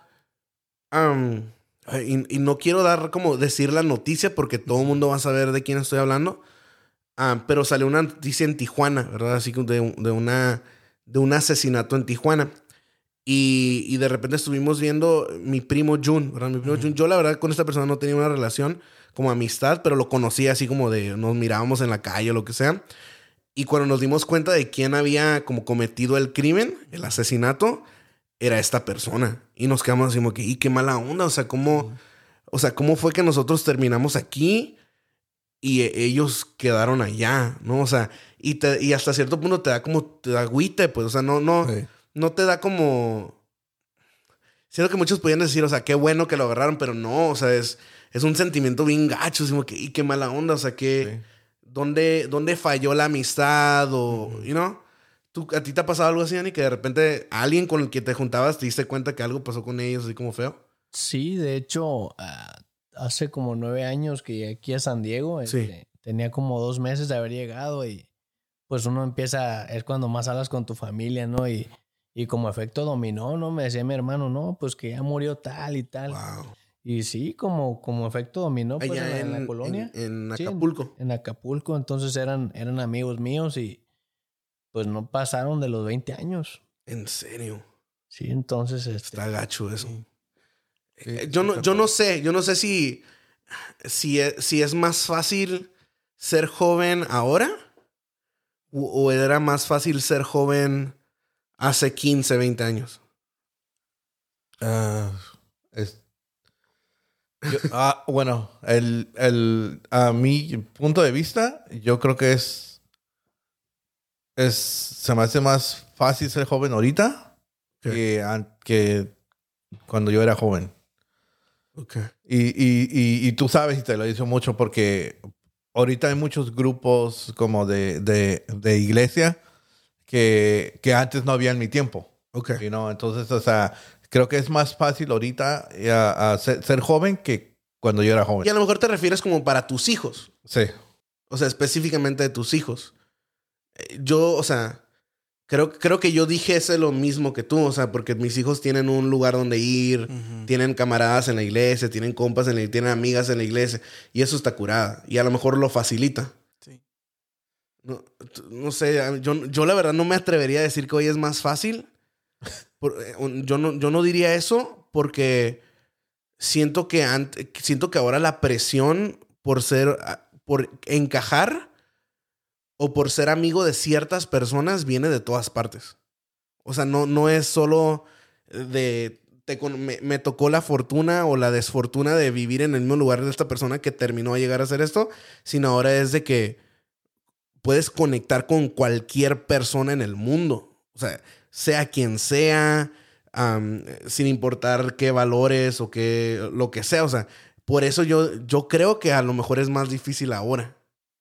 Um, y, y no quiero dar como decir la noticia porque todo el mundo va a saber de quién estoy hablando. Um, pero salió una noticia en Tijuana, ¿verdad? Así que de, de, una, de un asesinato en Tijuana. Y, y de repente estuvimos viendo mi primo Jun, ¿verdad? Mi primo uh-huh. Jun. Yo la verdad con esta persona no tenía una relación como amistad, pero lo conocía así como de nos mirábamos en la calle o lo que sea. Y cuando nos dimos cuenta de quién había como cometido el crimen, el asesinato, era esta persona. Y nos quedamos así como que, ¡y qué mala onda! O sea, ¿cómo, uh-huh. o sea, ¿cómo fue que nosotros terminamos aquí y ellos quedaron allá? ¿No? O sea, y, te, y hasta cierto punto te da como, te da agüite, pues, o sea, no, no, sí. no te da como... Siento que muchos podían decir, o sea, qué bueno que lo agarraron, pero no, o sea, es, es un sentimiento bien gacho, así como que, y qué mala onda, o sea, que, sí. ¿dónde, ¿dónde falló la amistad? O, uh-huh. you know, ¿Tú, ¿a ti te ha pasado algo así, Dani? Que de repente alguien con el que te juntabas te diste cuenta que algo pasó con ellos, así como feo. Sí, de hecho, uh, hace como nueve años que llegué aquí a San Diego, sí. este, tenía como dos meses de haber llegado y pues uno empieza, es cuando más hablas con tu familia, ¿no? Y, y como efecto dominó, ¿no? Me decía mi hermano, no, pues que ya murió tal y tal. Wow. Y sí, como, como efecto dominó, pues en, en, en la colonia. En, en Acapulco. Sí, en, en Acapulco, entonces eran, eran amigos míos y pues no pasaron de los veinte años. ¿En serio? Sí, entonces... Este, está gacho eso. Sí. Eh, yo, no, yo no sé, yo no sé si, si, si es más fácil ser joven ahora o, o era más fácil ser joven hace quince, veinte años. Uh, es, yo, ah, bueno, el, el, a mi punto de vista, yo creo que es... Es, se me hace más fácil ser joven ahorita okay. que, que cuando yo era joven. Okay. Y, y, y, y tú sabes, y te lo he dicho mucho, porque ahorita hay muchos grupos como de, de, de iglesia que, que antes no había en mi tiempo. Okay. You know? Entonces, o sea, creo que es más fácil ahorita a, a ser, ser joven que cuando yo era joven. Y a lo mejor te refieres como para tus hijos. Sí. O sea, específicamente de tus hijos. Yo, o sea, creo, creo que yo dije ese lo mismo que tú, o sea, porque mis hijos tienen un lugar donde ir, uh-huh. tienen camaradas en la iglesia, tienen compas en la iglesia, tienen amigas en la iglesia, y eso está curada, y a lo mejor lo facilita. Sí. No, no sé, yo, yo la verdad no me atrevería a decir que hoy es más fácil. Por, yo, no, yo no diría eso porque siento que, ante, siento que ahora la presión por ser, por encajar o por ser amigo de ciertas personas viene de todas partes. O sea, no, no es solo de... Te, me, me tocó la fortuna o la desfortuna de vivir en el mismo lugar de esta persona que terminó a llegar a hacer esto, sino ahora es de que puedes conectar con cualquier persona en el mundo. O sea, sea quien sea, um, sin importar qué valores o qué, lo que sea. O sea, por eso yo, yo creo que a lo mejor es más difícil ahora.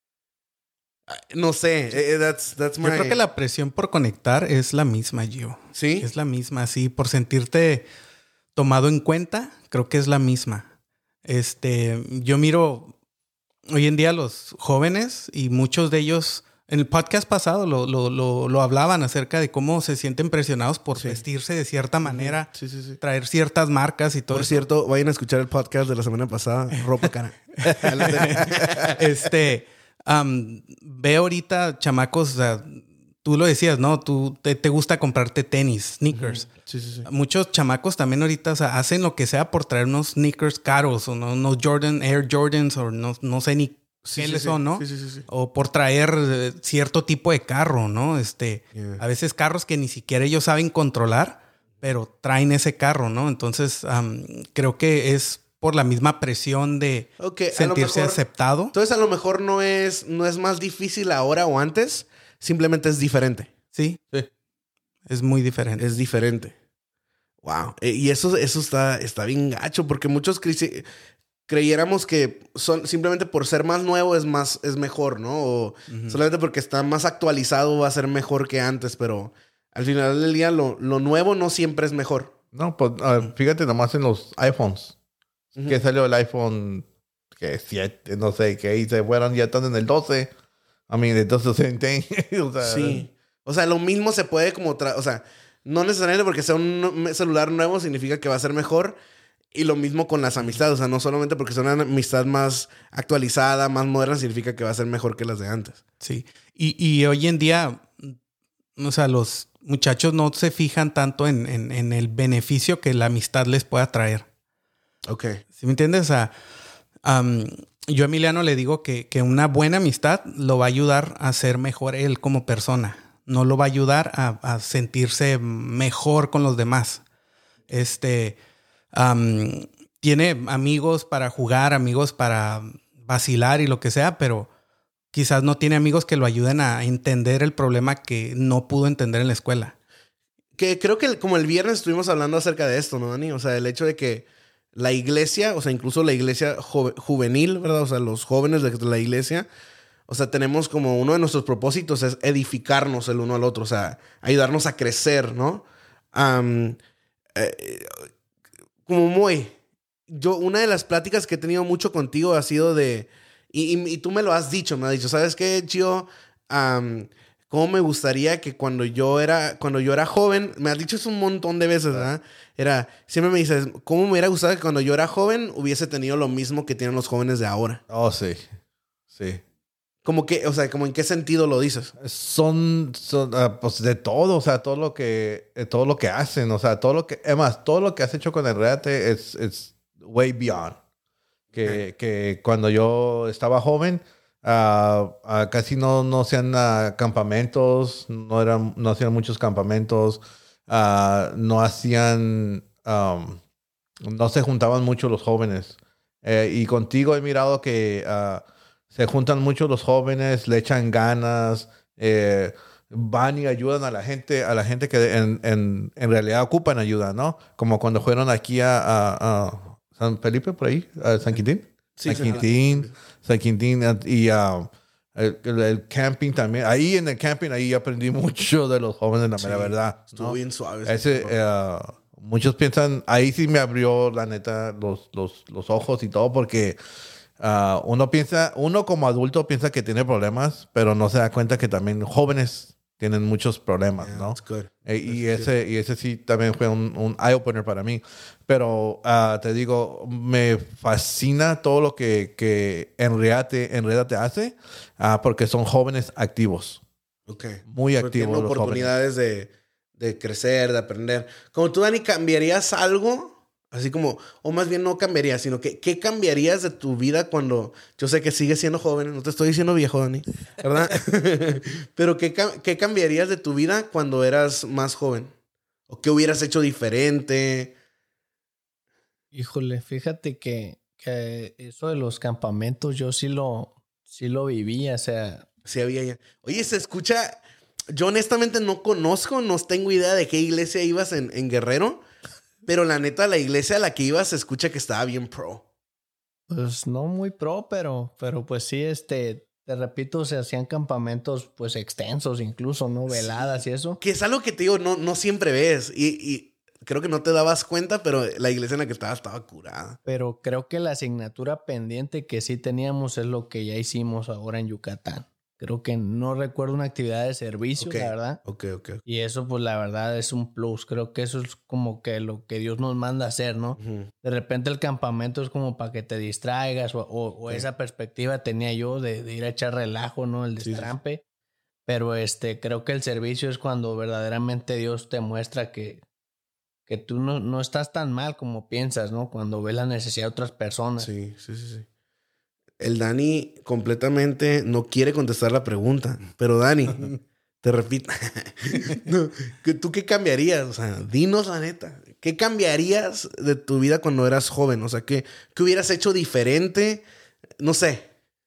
No sé, that's, that's my... Yo creo que la presión por conectar es la misma, Gio. ¿Sí? Es la misma, sí. Por sentirte tomado en cuenta, creo que es la misma. Este, yo miro hoy en día a los jóvenes y muchos de ellos, en el podcast pasado lo, lo, lo, lo hablaban acerca de cómo se sienten presionados por sí. vestirse de cierta manera, sí, sí, sí. traer ciertas marcas y todo. Por eso. cierto, vayan a escuchar el podcast de la semana pasada, Ropa Cara. este... Um, ve ahorita chamacos, o sea, tú lo decías, ¿no? Tú te, te gusta comprarte tenis, sneakers. Uh-huh. Sí, sí, sí. Muchos chamacos también ahorita, o sea, hacen lo que sea por traer unos sneakers caros o no, unos Jordan, Air Jordans o no, no sé ni Sí, qué sí, les sí. son, ¿no? Sí, sí, sí, sí. O por traer eh, cierto tipo de carro, ¿no? Este, Yeah. a veces carros que ni siquiera ellos saben controlar, pero traen ese carro, ¿no? Entonces, um, creo que es por la misma presión de Okay, sentirse mejor, aceptado. Entonces, a lo mejor no es, no es más difícil ahora o antes, simplemente es diferente. Sí, Sí. es muy diferente. Es diferente. Wow. Eh, y eso, eso está, está bien gacho, porque muchos cre- creyéramos que son, simplemente por ser más nuevo es, más, es mejor, ¿no? O Ujú. solamente porque está más actualizado va a ser mejor que antes, pero al final del día lo, lo nuevo no siempre es mejor. No, pues uh, fíjate nomás en los iPhones. Ujú. Que salió el iPhone que siete, no sé, que ahí se fueron, ya están en el doce. I mean, el doce, o sea, Sí. O sea, lo mismo se puede como... Tra- o sea, no necesariamente porque sea un celular nuevo significa que va a ser mejor. Y lo mismo con las amistades. O sea, no solamente porque sea una amistad más actualizada, más moderna, significa que va a ser mejor que las de antes. Sí. Y, y hoy en día, o sea, los muchachos no se fijan tanto en, en, en el beneficio que la amistad les pueda traer. Ok. ¿Sí me entiendes? O sea, um, yo a Emiliano le digo que, que una buena amistad lo va a ayudar a ser mejor él como persona. No lo va a ayudar a, a sentirse mejor con los demás. Este, um, tiene amigos para jugar, amigos para vacilar y lo que sea, pero quizás no tiene amigos que lo ayuden a entender el problema que no pudo entender en la escuela. Que creo que como el viernes estuvimos hablando acerca de esto, ¿no, Dani? O sea, el hecho de que la iglesia, o sea, incluso la iglesia ju- juvenil, ¿verdad? O sea, los jóvenes de la iglesia, o sea, tenemos como uno de nuestros propósitos es edificarnos el uno al otro, o sea, ayudarnos a crecer, ¿no? Um, eh, como muy, yo, una de las pláticas que he tenido mucho contigo ha sido de, y, y, y tú me lo has dicho, me has dicho, ¿sabes qué, Gio? Um, cómo me gustaría que cuando yo era, cuando yo era joven, me has dicho eso un montón de veces, ¿verdad? Era, siempre me dices, ¿cómo me hubiera gustado que cuando yo era joven hubiese tenido lo mismo que tienen los jóvenes de ahora? Oh, sí. Sí. Como que, o sea, como en qué sentido lo dices. Son, son uh, pues de todo, o sea, todo lo que, eh, todo lo que hacen, o sea, todo lo que, es más, todo lo que has hecho con el Réate es, es way beyond. Que, Ok. que cuando yo estaba joven, uh, uh, casi no, no hacían uh, campamentos, no, eran, no hacían muchos campamentos, uh, no hacían, um, no se juntaban mucho los jóvenes. Eh, y contigo he mirado que uh, se juntan mucho los jóvenes, le echan ganas, eh, van y ayudan a la gente, a la gente que en, en, en realidad ocupan ayuda, ¿no? Como cuando fueron aquí a, a, a San Felipe, por ahí, a San Quintín. Sí, San sí. Quintín, San Quintín y uh, el, el- el camping también. Ahí en el camping, ahí aprendí mucho de los jóvenes, la Sí, mera verdad. Estuvo ¿no? bien suave. ese Ese, tiempo. eh, muchos piensan, ahí sí me abrió la neta los, los, los ojos y todo, porque ah, uno piensa, uno como adulto piensa que tiene problemas, pero no se da cuenta que también jóvenes tienen muchos problemas, Yeah, ¿no? that's good. Eh, y, That's ese, y ese sí también fue un, un eye-opener para mí. Pero ah, te digo, me fascina todo lo que, que Enredate, Enredate hace, ah, porque son jóvenes activos. Ok. Muy Pero activos tienen los oportunidades de, de crecer, de aprender. Como tú, Dani, ¿cambiarías algo? Así como, o más bien no cambiarías, sino que, ¿qué cambiarías de tu vida cuando, yo sé que sigues siendo joven, no te estoy diciendo viejo, Dani, ¿verdad? Pero ¿qué, cam- ¿qué cambiarías de tu vida cuando eras más joven? ¿O qué hubieras hecho diferente? Híjole, fíjate que, que eso de los campamentos yo sí lo, sí lo viví, o sea, Sí, había ya. Oye, se escucha, yo honestamente no conozco, no tengo idea de qué iglesia ibas en, en Guerrero, pero la neta, la iglesia a la que ibas se escucha que estaba bien pro. pues no muy pro, pero, pero pues sí, este, te repito, se hacían campamentos pues extensos incluso, ¿no? Veladas y eso. Que es algo que te digo, no, no siempre ves. Y, y creo que no te dabas cuenta, pero la iglesia en la que estaba estaba curada. Pero creo que la asignatura pendiente que sí teníamos es lo que ya hicimos ahora en Yucatán. Creo que no recuerdo una actividad de servicio, Ok, la verdad. ok, ok. Y eso, pues la verdad es un plus. Creo que eso es como que lo que Dios nos manda a hacer, ¿no? Ujú. De repente el campamento es como para que te distraigas o, o- o Sí. esa perspectiva tenía yo de, de ir a echar relajo, ¿no? El Sí, sí, sí. destrampe. Pero este, creo que el servicio es cuando verdaderamente Dios te muestra que, que tú no, no estás tan mal como piensas, ¿no? Cuando ves la necesidad de otras personas. Sí, sí, sí, sí. El Dani completamente no quiere contestar la pregunta. Pero Dani, te repito. No, ¿tú qué cambiarías? O sea, dinos la neta. ¿Qué cambiarías de tu vida cuando eras joven? O sea, ¿qué, qué hubieras hecho diferente? No sé.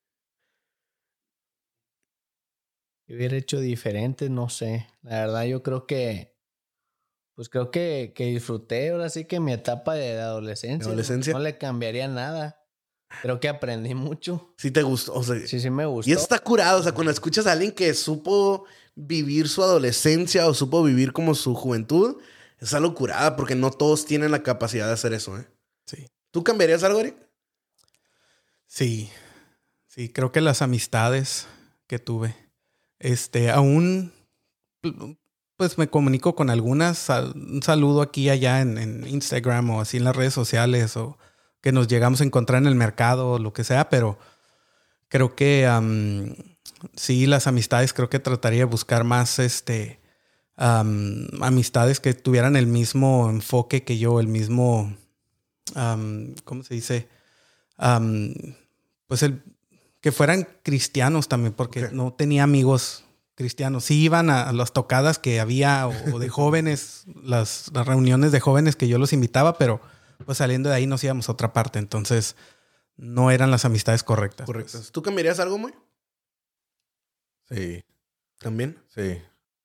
¿Qué hubiera hecho diferente? No sé. La verdad, yo creo que... Pues creo que, que disfruté ahora sí que mi etapa de adolescencia. ¿Adolescencia? No, no le cambiaría nada. Creo que aprendí mucho. Sí te gustó. O sea, Sí, sí me gustó. y eso está curado. O sea, cuando escuchas a alguien que supo vivir su adolescencia o supo vivir como su juventud, es algo curada porque no todos tienen la capacidad de hacer eso, ¿eh? Sí. ¿Tú cambiarías algo, Eric? Sí. Sí, creo que las amistades que tuve. Este, aún... Pues me comunico con algunas. Sal, un saludo aquí y allá en, en Instagram o así en las redes sociales o que nos llegamos a encontrar en el mercado o lo que sea, pero creo que um, sí, las amistades creo que trataría de buscar más este um, amistades que tuvieran el mismo enfoque que yo, el mismo, um, ¿cómo se dice? Um, pues el que fueran cristianos también, porque okay. no tenía amigos cristianos. Sí iban a las tocadas que había o, o de jóvenes, las, las reuniones de jóvenes que yo los invitaba, pero pues saliendo de ahí nos íbamos a otra parte. Entonces no eran las amistades correctas. Correctas. Pues. ¿Tú cambiarías algo, muy? Sí. ¿También? Sí.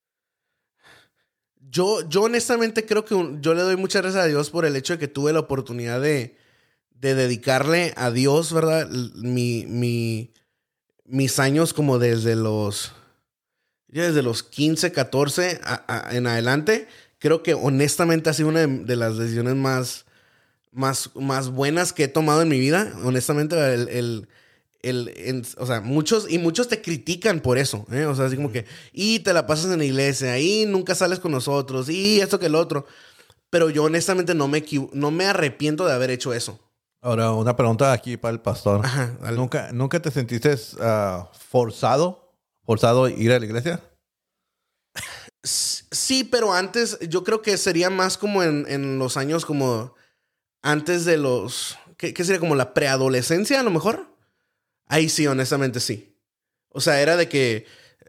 Yo, yo honestamente creo que un, yo le doy muchas gracias a Dios por el hecho de que tuve la oportunidad de, de dedicarle a Dios, ¿verdad? Mi, mi, mis años como desde los... Ya desde los quince, catorce a, a, en adelante, creo que honestamente ha sido una de, de las decisiones más, más, más buenas que he tomado en mi vida. Honestamente, el, el, el, el o sea, muchos, y muchos te critican por eso, ¿eh? O sea, así como que, y te la pasas en la iglesia, y nunca sales con nosotros, y esto que el otro. Pero yo honestamente no me, no me arrepiento de haber hecho eso. Ahora, una pregunta aquí para el pastor. Ajá, ¿Nunca, ¿Nunca te sentiste uh, forzado? ¿Forzado a ir a la iglesia? Sí, pero antes yo creo que sería más como en, en los años como antes de los... ¿qué, ¿Qué sería? Como la preadolescencia a lo mejor. Ahí sí, honestamente sí. O sea, era de que...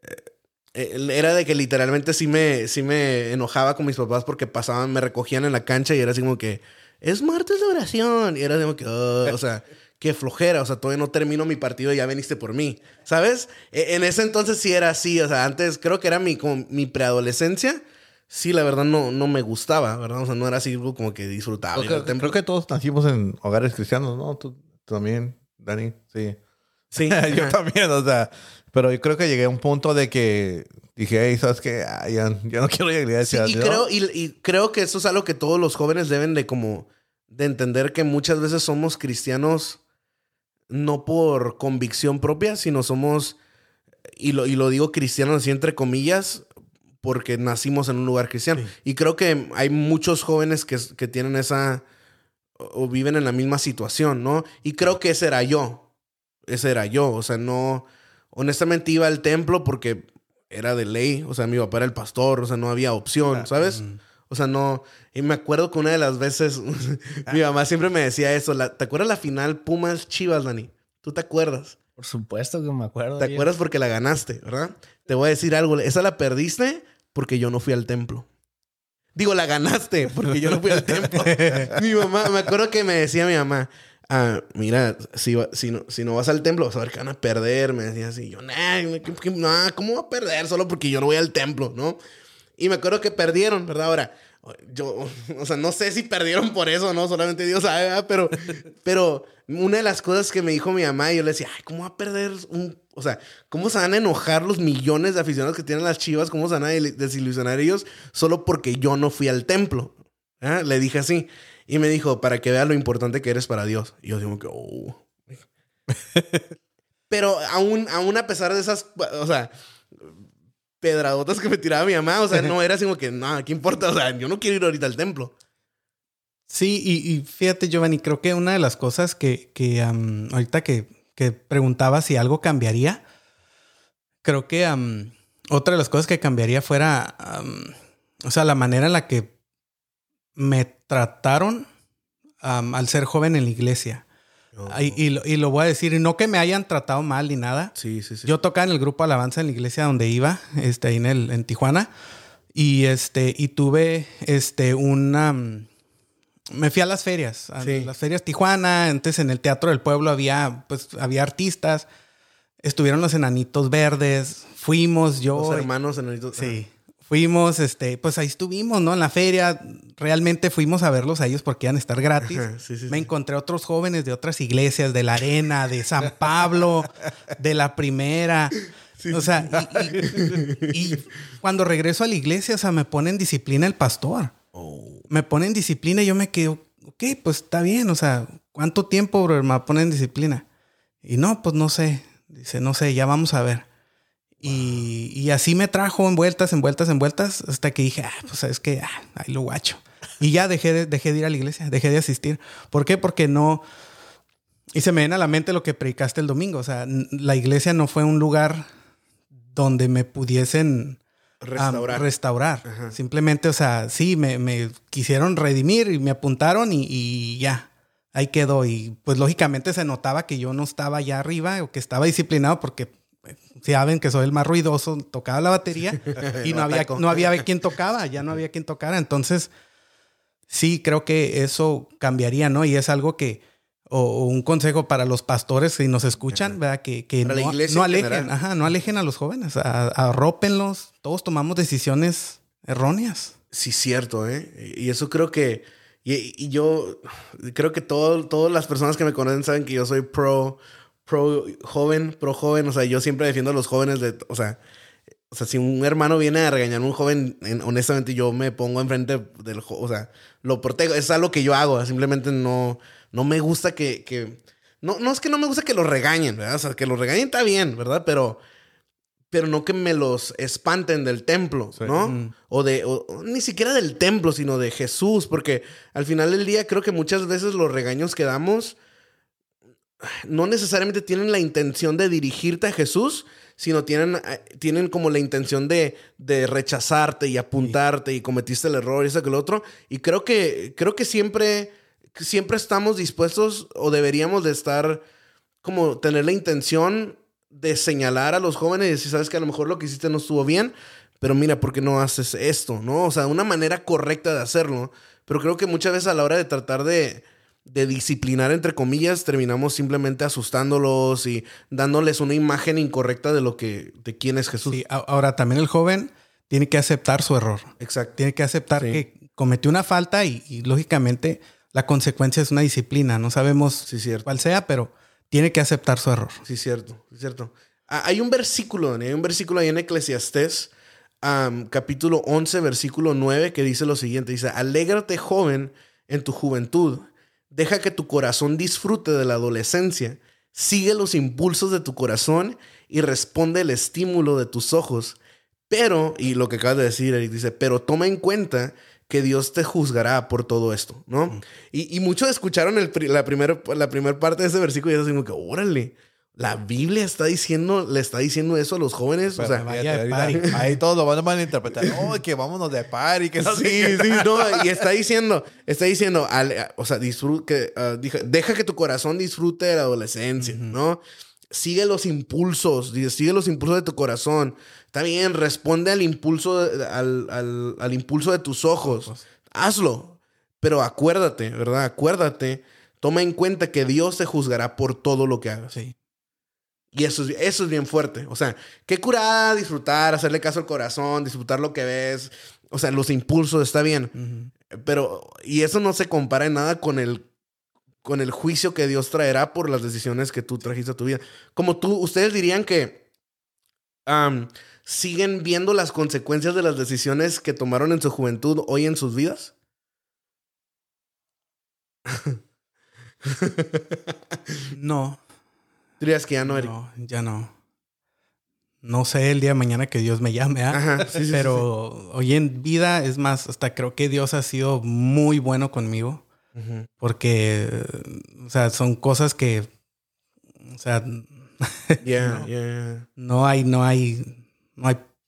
Eh, era de que literalmente sí me, sí me enojaba con mis papás porque pasaban, me recogían en la cancha y era así como que... Es martes de oración. Y era así como que... Uh, o sea... Qué flojera, o sea, todavía no termino mi partido y ya veniste por mí, ¿sabes? En ese entonces sí era así, o sea, antes creo que era mi, como mi preadolescencia. Sí, la verdad no, no me gustaba, ¿verdad? O sea, no era así como que disfrutaba. Creo que, creo que todos nacimos en hogares cristianos, ¿no? Tú, tú también, Dani, sí. Sí. Yo también, o sea, pero yo creo que llegué a un punto de que dije, hey, ¿sabes qué? Ah, ya, ya no quiero ir a la iglesia. Sí, y, ¿no? creo, y, y creo que eso es algo que todos los jóvenes deben de como... de entender que muchas veces somos cristianos... no por convicción propia, sino somos, y lo, y lo digo cristianos así entre comillas, porque nacimos en un lugar cristiano. Sí. Y creo que hay muchos jóvenes que, que tienen esa, o viven en la misma situación, ¿no? Y creo que ese era yo. Ese era yo. O sea, no, honestamente iba al templo porque era de ley. O sea, mi papá era el pastor, o sea, no había opción, ¿sabes? Mm. O sea, no... Y me acuerdo que una de las veces... mi mamá siempre me decía eso. La, ¿te acuerdas la final Pumas-Chivas, Dani? ¿Tú te acuerdas? Por supuesto que me acuerdo. ¿Te yo. acuerdas? Porque la ganaste, ¿verdad? Te voy a decir algo. Esa la perdiste porque yo no fui al templo. Digo, la ganaste porque yo no fui al templo. Mi mamá... Me acuerdo que me decía mi mamá... Ah, mira, si, si, no, si no vas al templo, vas a ver que van a perder. Me decía así. Yo, nah, nah, ¿cómo va a perder? Solo porque yo no voy al templo, ¿no? Y me acuerdo que perdieron, ¿verdad? Ahora, yo, o sea, no sé si perdieron por eso, ¿no? Solamente Dios sabe, ¿verdad? Pero, pero una de las cosas que me dijo mi mamá, yo le decía, ay, ¿cómo va a perder un... O sea, ¿cómo se van a enojar los millones de aficionados que tienen las Chivas? ¿Cómo se van a desilusionar ellos solo porque yo no fui al templo? ¿Eh? Le dije así. Y me dijo, para que veas lo importante que eres para Dios. Y yo digo que, oh. Pero aún, aún a pesar de esas, o sea... pedradotas que me tiraba mi mamá. O sea, no era así como que, no, ¿qué importa? O sea, yo no quiero ir ahorita al templo. Sí, y, y fíjate, Giovanni, creo que una de las cosas que, que um, ahorita que, que preguntaba si algo cambiaría, creo que um, otra de las cosas que cambiaría fuera, um, o sea, la manera en la que me trataron um, al ser joven en la iglesia. Oh. Y, y, lo, y lo voy a decir, y no que me hayan tratado mal ni nada. Sí, sí, sí. Yo tocaba en el grupo Alabanza en la iglesia donde iba, este, ahí en, el, en Tijuana. Y, este, y tuve este, una... Me fui a las ferias, a sí. las ferias Tijuana. Antes en el Teatro del Pueblo había, pues, había artistas. Estuvieron los Enanitos Verdes. Fuimos, yo... Los hermanos Enanitos. Sí. Fuimos, este, pues ahí estuvimos, ¿no? En la feria. Realmente fuimos a verlos a ellos porque iban a estar gratis. Sí, sí, Me sí. encontré otros jóvenes de otras iglesias, de la Arena, de San Pablo, de la Primera. Sí, o sea, y, y, y cuando regreso a la iglesia, o sea, me pone en disciplina el pastor. Oh. Me pone en disciplina y yo me quedo, ok, pues está bien. O sea, ¿cuánto tiempo, bro, me pone en disciplina? Y no, pues no sé. Dice, no sé, ya vamos a ver. Y, y así me trajo en vueltas, en vueltas, en vueltas, hasta que dije, ah, pues sabes que ah, ahí lo guacho. Y ya dejé de, dejé de ir a la iglesia, dejé de asistir. ¿Por qué? Porque no... Y se me viene a la mente lo que predicaste el domingo. O sea, la iglesia no fue un lugar donde me pudiesen restaurar. Um, restaurar. Ajá. Simplemente, o sea, sí, me, me quisieron redimir y me apuntaron y, y ya. Ahí quedó. Y pues lógicamente se notaba que yo no estaba allá arriba o que estaba disciplinado porque... saben que soy el más ruidoso, tocaba la batería y no había, no había quien tocaba, ya no había quien tocara. Entonces, sí, creo que eso cambiaría, ¿no? Y es algo que, o, o un consejo para los pastores si nos escuchan, ¿verdad? Que, que no, no alejen, ajá, no alejen a los jóvenes, a, arrópenlos. Todos tomamos decisiones erróneas. Sí, cierto, ¿eh? Y eso creo que, y, y yo creo que todo, todas las personas que me conocen saben que yo soy pro... pro joven, pro joven, o sea, yo siempre defiendo a los jóvenes de, o sea, o sea, si un hermano viene a regañar a un joven, en, honestamente yo me pongo enfrente del joven, o sea, lo protejo, es algo que yo hago, simplemente no, no me gusta que, que, no, no es que no me gusta que los regañen, ¿verdad? O sea, que los regañen está bien, ¿verdad? Pero, pero no que me los espanten del templo, sí. ¿no? Mm. O de, o, o, ni siquiera del templo, sino de Jesús, porque al final del día creo que muchas veces los regaños que damos no necesariamente tienen la intención de dirigirte a Jesús, sino tienen, tienen como la intención de, de rechazarte y apuntarte sí. y cometiste el error y eso que lo otro. Y creo que, creo que siempre, siempre estamos dispuestos o deberíamos de estar como tener la intención de señalar a los jóvenes y decir, sabes que a lo mejor lo que hiciste no estuvo bien, pero mira, ¿por qué no haces esto? ¿No? O sea, una manera correcta de hacerlo. Pero creo que muchas veces a la hora de tratar de... de disciplinar, entre comillas, terminamos simplemente asustándolos y dándoles una imagen incorrecta de lo que, de quién es Jesús. Sí, ahora también el joven tiene que aceptar su error. Exacto. Tiene que aceptar sí. que cometió una falta y, y lógicamente la consecuencia es una disciplina. No sabemos sí, cierto. cuál sea, pero tiene que aceptar su error. Sí, cierto, sí, cierto. Ah, hay un versículo, hay un versículo ahí en Eclesiastés, um, capítulo once, versículo nueve, que dice lo siguiente. Dice, alégrate, joven, en tu juventud. Deja que tu corazón disfrute de la adolescencia. Sigue los impulsos de tu corazón y responde el estímulo de tus ojos. Pero, y lo que acabas de decir, Eric, dice, pero toma en cuenta que Dios te juzgará por todo esto, ¿no? Mm. Y, y muchos escucharon el, la primera la primer parte de ese versículo y es como que, órale, la Biblia está diciendo, le está diciendo eso a los jóvenes. Pero o sea, vaya de party. Ahí todos lo van a malinterpretar. Oh, que vámonos de party. Que no sí, sé sí, no. Y está diciendo, está diciendo, o sea, disfrute, uh, deja que tu corazón disfrute de la adolescencia, uh-huh. ¿no? Sigue los impulsos, sigue los impulsos de tu corazón. Está bien, responde al impulso, al, al, al impulso de tus ojos. Hazlo. Pero acuérdate, ¿verdad? Acuérdate. Toma en cuenta que Dios te juzgará por todo lo que hagas. Sí. Y eso es, eso es bien fuerte. O sea, qué curada disfrutar, hacerle caso al corazón, disfrutar lo que ves. O sea, los impulsos, está bien. Uh-huh. Pero, y eso no se compara en nada con el, con el juicio que Dios traerá por las decisiones que tú trajiste a tu vida. Como tú, ustedes dirían que um, siguen viendo las consecuencias de las decisiones que tomaron en su juventud hoy en sus vidas. No. ¿Dirías que ya no, Eric? No, ya no. No sé el día de mañana que Dios me llame, ¿eh? Ajá, sí, sí, pero sí, sí. hoy en vida, es más, hasta creo que Dios ha sido muy bueno conmigo. Uh-huh. Porque, o sea, son cosas que, o sea, yeah, no, yeah. no hay, no hay, no hay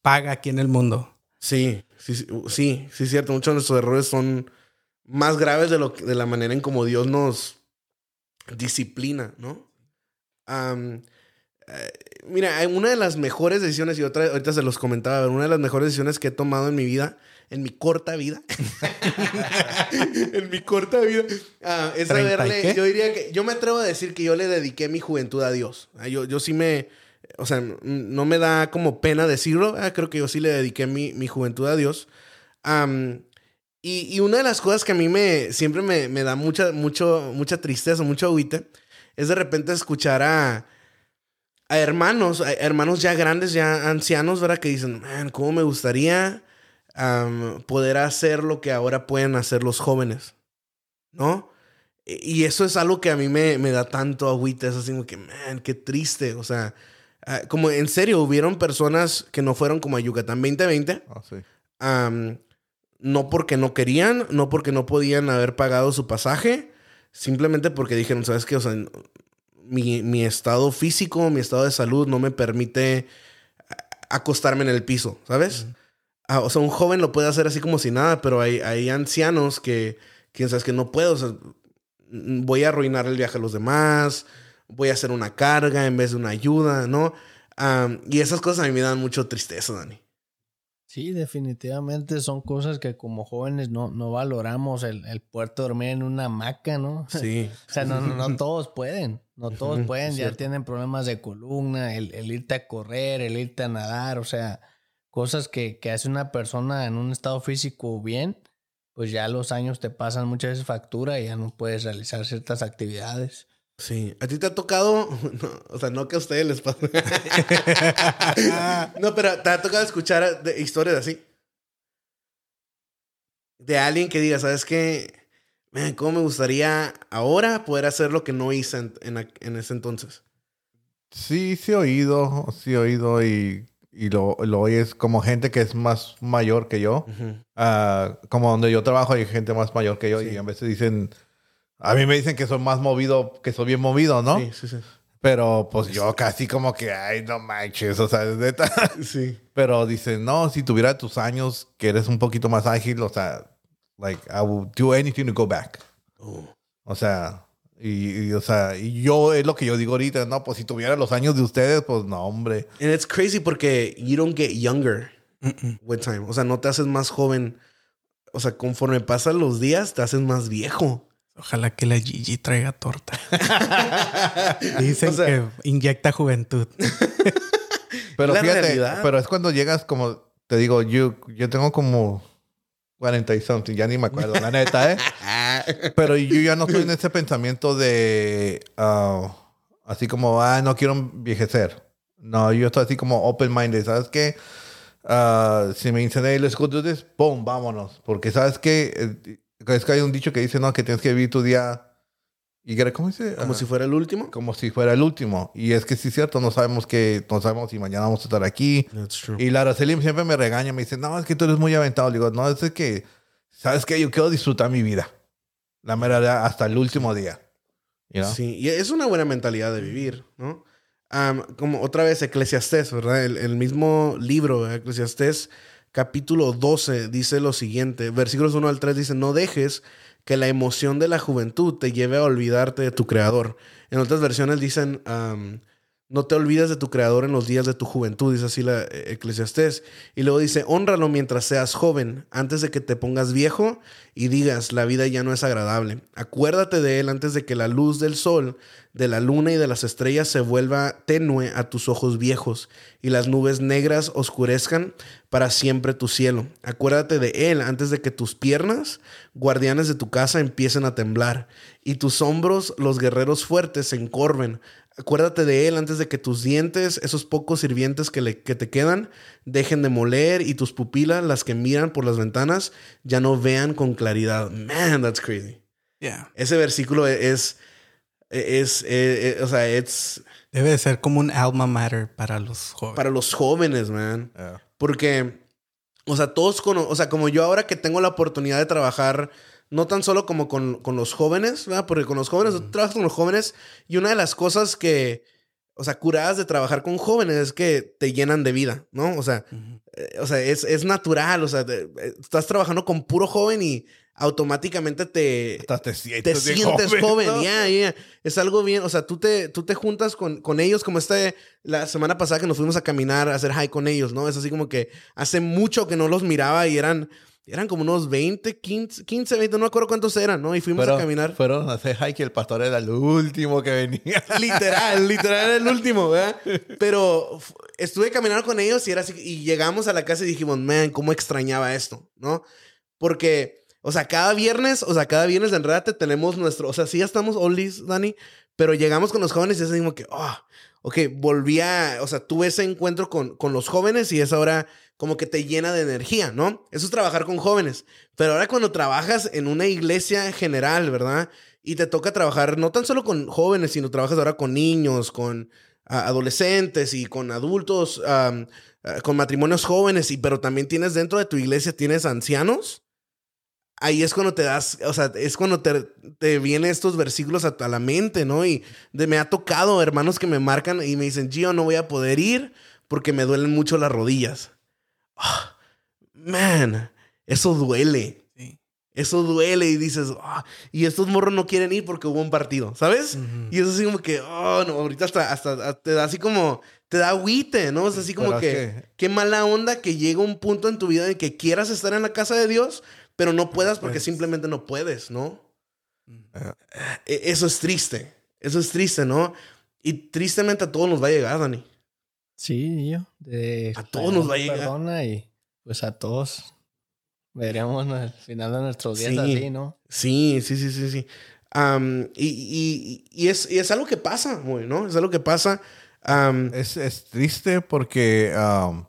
paga aquí en el mundo. Sí, sí, sí, sí, sí, cierto. Muchos de nuestros errores son más graves de, lo, de la manera en como Dios nos disciplina, ¿no? Um, eh, mira, una de las mejores decisiones, y otra, ahorita se los comentaba, pero una de las mejores decisiones que he tomado en mi vida, en mi corta vida, en mi corta vida, uh, es saberle, yo diría que, yo me atrevo a decir que yo le dediqué mi juventud a Dios. Yo, yo sí me, o sea, no me da como pena decirlo, uh, creo que yo sí le dediqué mi, mi juventud a Dios. Um, y, y una de las cosas que a mí me, siempre me, me da mucha, mucho, mucha tristeza, mucho agüite, es de repente escuchar a, a hermanos, a hermanos ya grandes, ya ancianos, ¿verdad? Que dicen, man, ¿cómo me gustaría um, poder hacer lo que ahora pueden hacer los jóvenes? ¿No? Y eso es algo que a mí me, me da tanto agüite. Es así como que, man, qué triste. O sea, uh, como en serio, hubieron personas que no fueron como a Yucatán veinte veinte. Oh, sí. Um, no porque no querían, no porque no podían haber pagado su pasaje, simplemente porque dijeron, ¿sabes qué? O sea, mi, mi estado físico, mi estado de salud no me permite acostarme en el piso, ¿sabes? Uh-huh. Ah, o sea, un joven lo puede hacer así como si nada, pero hay, hay ancianos que, que, ¿sabes? Que no puedo, o sea, voy a arruinar el viaje a los demás, voy a hacer una carga en vez de una ayuda, ¿no? Um, y esas cosas a mí me dan mucho tristeza, Dani. Sí, definitivamente son cosas que como jóvenes no, no valoramos, el, el poder dormir en una hamaca, ¿no? Sí. O sea, no, no, no todos pueden, no todos Uh-huh, pueden, ya cierto. tienen problemas de columna, el, el irte a correr, el irte a nadar, o sea, cosas que, que hace una persona en un estado físico bien, pues ya los años te pasan muchas veces factura y ya no puedes realizar ciertas actividades. Sí. ¿A ti te ha tocado? No, o sea, no que a ustedes les pase. No, pero ¿te ha tocado escuchar de historias así? De alguien que diga, ¿sabes qué? Man, ¿cómo me gustaría ahora poder hacer lo que no hice en, en, en ese entonces? Sí, sí he oído, sí he oído y, y lo, lo oyes como gente que es más mayor que yo. Uh-huh. Uh, como donde yo trabajo hay gente más mayor que yo Sí. y a veces dicen... A mí me dicen que soy más movido, que soy bien movido, ¿no? Sí, sí, sí. Pero pues yo casi como que, ay, no manches, o sea, es neta. Sí. Pero dicen, no, si tuviera tus años, que eres un poquito más ágil, o sea, like, I would do anything to go back. Oh. O sea, y, y, o sea, y yo, es lo que yo digo ahorita, no, pues si tuviera los años de ustedes, pues no, hombre. And it's crazy porque you don't get younger Mm-mm. with time. O sea, no te haces más joven. O sea, conforme pasan los días, te haces más viejo. Ojalá que la Gigi traiga torta. Dicen O sea, que inyecta juventud. Pero La fíjate, realidad. pero es cuando llegas como, te digo, yo, yo tengo como cuarenta y something, ya ni me acuerdo, la neta, ¿eh? Pero yo ya no estoy en ese pensamiento de, uh, así como, ah, no quiero envejecer. No, yo estoy así como open-minded, ¿sabes qué? Uh, si me dicen, hey, let's go do this, boom, vámonos. Porque, ¿sabes qué? Es que hay un dicho que dice, no, que tienes que vivir tu día... Y ¿cómo dice? Como Uh, si fuera el último. como si fuera el último. Y es que sí es cierto, no sabemos que, no sabemos si mañana vamos a estar aquí. That's true. Y Lara Selim siempre me regaña, me dice, no, es que tú eres muy aventado. Le digo, no, es que, ¿sabes qué? Yo quiero disfrutar mi vida. La mera verdad, hasta el último día. You know? Sí, y es una buena mentalidad de vivir, ¿no? Um, como otra vez Eclesiastés, ¿verdad? El, el mismo libro, ¿verdad? Eclesiastés, capítulo doce, dice lo siguiente. Versículos uno al tres dice, no dejes que la emoción de la juventud te lleve a olvidarte de tu creador. En otras versiones dicen, um, no te olvides de tu creador en los días de tu juventud, dice así la Eclesiastés. Y luego dice, hónralo mientras seas joven, antes de que te pongas viejo y digas, la vida ya no es agradable. Acuérdate de él antes de que la luz del sol, de la luna y de las estrellas se vuelva tenue a tus ojos viejos y las nubes negras oscurezcan para siempre tu cielo. Acuérdate de él antes de que tus piernas, guardianes de tu casa, empiecen a temblar y tus hombros, los guerreros fuertes, se encorven. Acuérdate de él antes de que tus dientes, esos pocos sirvientes que, le, que te quedan, dejen de moler y tus pupilas, las que miran por las ventanas, ya no vean con claridad. Man, that's crazy. Yeah. Ese versículo es, es, es, es o sea, es Debe de ser como un alma mater para los jóvenes. para los jóvenes, man. Yeah. Porque, o sea, todos, con, o sea, como yo ahora que tengo la oportunidad de trabajar, no tan solo como con, con los jóvenes, ¿verdad? Porque con los jóvenes, tú trabajas con los jóvenes y una de las cosas que o sea, curadas de trabajar con jóvenes es que te llenan de vida, ¿no? O sea, uh-huh. eh, o sea es, es natural, o sea, te, eh, estás trabajando con puro joven y automáticamente te, te sientes, te sientes joven, joven. ¿no? Yeah, yeah. Es algo bien, o sea, tú te, tú te juntas con, con ellos como este, la semana pasada que nos fuimos a caminar, a hacer hike con ellos, ¿no? Es así como que hace mucho que no los miraba y eran, eran como unos veinte, quince, quince, veinte, no me acuerdo cuántos eran, ¿no? Y fuimos Pero a caminar. Fueron a hacer hike y el pastor era el último que venía. Literal, literal era el último, ¿verdad? Pero estuve caminando con ellos y era así, y llegamos a la casa y dijimos, man, cómo extrañaba esto, ¿no? Porque... O sea, cada viernes, o sea, cada viernes de Enrédate tenemos nuestro... O sea, sí ya estamos oldies, Dani, pero llegamos con los jóvenes y es como que... Oh, ok, volví a... O sea, tuve ese encuentro con, con los jóvenes y es ahora como que te llena de energía, ¿no? Eso es trabajar con jóvenes. Pero ahora cuando trabajas en una iglesia general, ¿verdad? Y te toca trabajar no tan solo con jóvenes, sino trabajas ahora con niños, con uh, adolescentes y con adultos, um, uh, con matrimonios jóvenes, y, pero también tienes dentro de tu iglesia, tienes ancianos. Ahí es cuando te das, o sea, es cuando te, te vienen estos versículos a, a la mente, ¿no? Y de, me ha tocado hermanos que me marcan y me dicen, Gio, no voy a poder ir porque me duelen mucho las rodillas. Oh, man, eso duele. Sí. Eso duele y dices, oh, y estos morros no quieren ir porque hubo un partido, ¿sabes? Uh-huh. Y eso así como que, oh, no, ahorita hasta, hasta te da así como, te da agüite, ¿no? Es así como Pero que, que, qué mala onda que llega un punto en tu vida en que quieras estar en la casa de Dios, pero no puedas porque simplemente no puedes, ¿no? Uh, Eso es triste. Eso es triste, ¿no? Y tristemente a todos nos va a llegar, Dani. Sí, yo. De a todos nos va a llegar. Perdona y pues a todos veremos al final de nuestros días sí, así, ¿no? Sí, sí, sí, sí, sí. Um, y, y, y, es, y es algo que pasa, güey, ¿no? Es algo que pasa. Um, es, es triste porque um,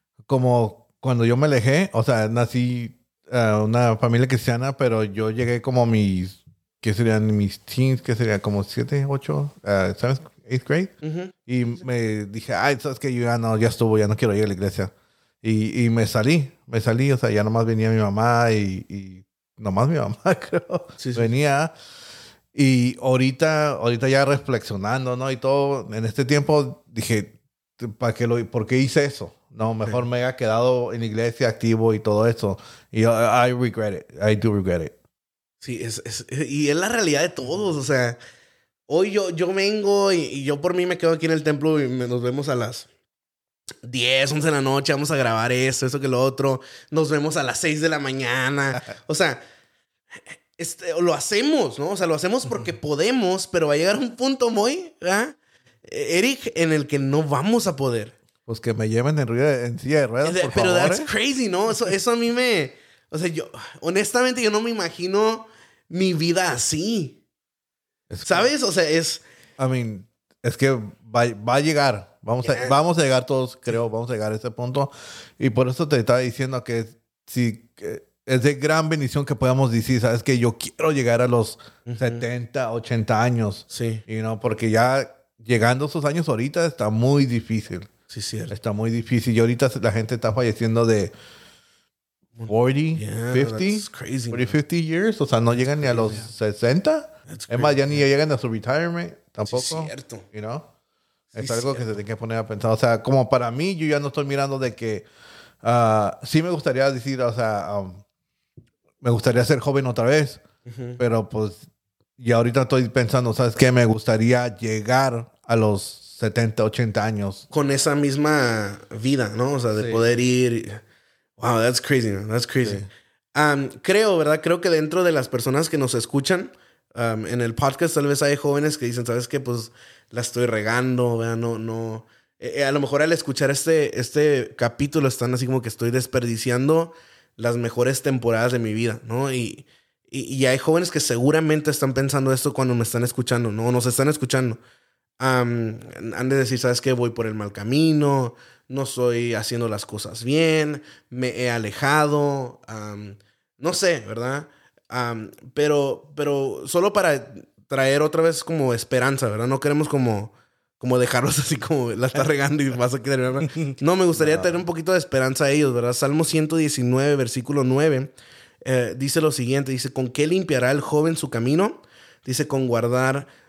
como cuando yo me alejé, o sea, nací... Uh, una familia cristiana, pero yo llegué como mis, ¿qué serían mis teens? ¿Qué sería? Como siete, ocho, uh, ¿sabes? Eighth grade. Uh-huh. Y me dije, ay, ¿sabes qué? Yo ya no, ya estuvo, ya no quiero ir a la iglesia. Y, y me salí, me salí, o sea, ya nomás venía mi mamá y, y nomás mi mamá, creo, sí, sí. venía. Y ahorita, ahorita ya reflexionando, ¿no? Y todo, en este tiempo dije, ¿para qué lo, ¿por qué hice eso? No, mejor sí. me haya quedado en la iglesia activo y todo eso. Y I, I regret it. I do regret it. Sí, es, es, y es la realidad de todos. O sea, hoy yo, yo vengo y, y yo por mí me quedo aquí en el templo y me, nos vemos a las diez, once de la noche. Vamos a grabar esto, eso que lo otro. Nos vemos a las seis de la mañana. O sea, este, lo hacemos, ¿no? O sea, lo hacemos porque podemos, pero va a llegar un punto muy, ¿verdad? Eric, en el que no vamos a poder. Pues que me lleven en, rueda, en silla de ruedas, por Pero favor. that's ¿eh? crazy, ¿no? Eso, eso a mí me... O sea, yo... Honestamente, yo no me imagino mi vida así. Es ¿Sabes? Que, o sea, es... I mean, es que va, va a llegar. Vamos, yeah. a, vamos a llegar todos, creo. Vamos a llegar a ese punto. Y por eso te estaba diciendo que si... Que es de gran bendición que podamos decir, ¿sabes? Que yo quiero llegar a los uh-huh. setenta, ochenta años. Sí. You know, porque ya llegando a esos años ahorita está muy difícil. Sí, cierto. Está muy difícil. Y ahorita la gente está falleciendo de cuarenta, yeah, cincuenta, crazy, cuarenta, cincuenta years. O sea, no llegan ni a los sesenta. Es más, ya ni llegan a su retirement tampoco. Sí, cierto. You know? Sí, es algo cierto. que se tiene que poner a pensar. O sea, como para mí, yo ya no estoy mirando de que... Uh, sí me gustaría decir, o sea... Um, me gustaría ser joven otra vez. Uh-huh. Pero pues... Y ahorita estoy pensando, ¿sabes qué? Me gustaría llegar a los setenta, ochenta años. Con esa misma vida, ¿no? O sea, de sí. poder ir... Wow, that's crazy, man. That's crazy. Sí. Um, creo, ¿verdad? Creo que dentro de las personas que nos escuchan um, en el podcast, tal vez hay jóvenes que dicen, ¿sabes qué? Pues la estoy regando, ¿verdad? No, no... Eh, a lo mejor al escuchar este, este capítulo están así como que estoy desperdiciando las mejores temporadas de mi vida, ¿no? Y... Y, y hay jóvenes que seguramente están pensando esto cuando me están escuchando, ¿no? Nos están escuchando. Um, han de decir, ¿sabes qué? Voy por el mal camino, no estoy haciendo las cosas bien, me he alejado, um, no sé, ¿verdad? Um, pero, pero solo para traer otra vez como esperanza, ¿verdad? No queremos como, como dejarlos así como la está regando y vas a querer, ¿verdad? No, me gustaría no. tener un poquito de esperanza a ellos, ¿verdad? Salmo ciento diecinueve, versículo nueve. Eh, dice lo siguiente, dice, ¿con qué limpiará el joven su camino? Dice, con guardar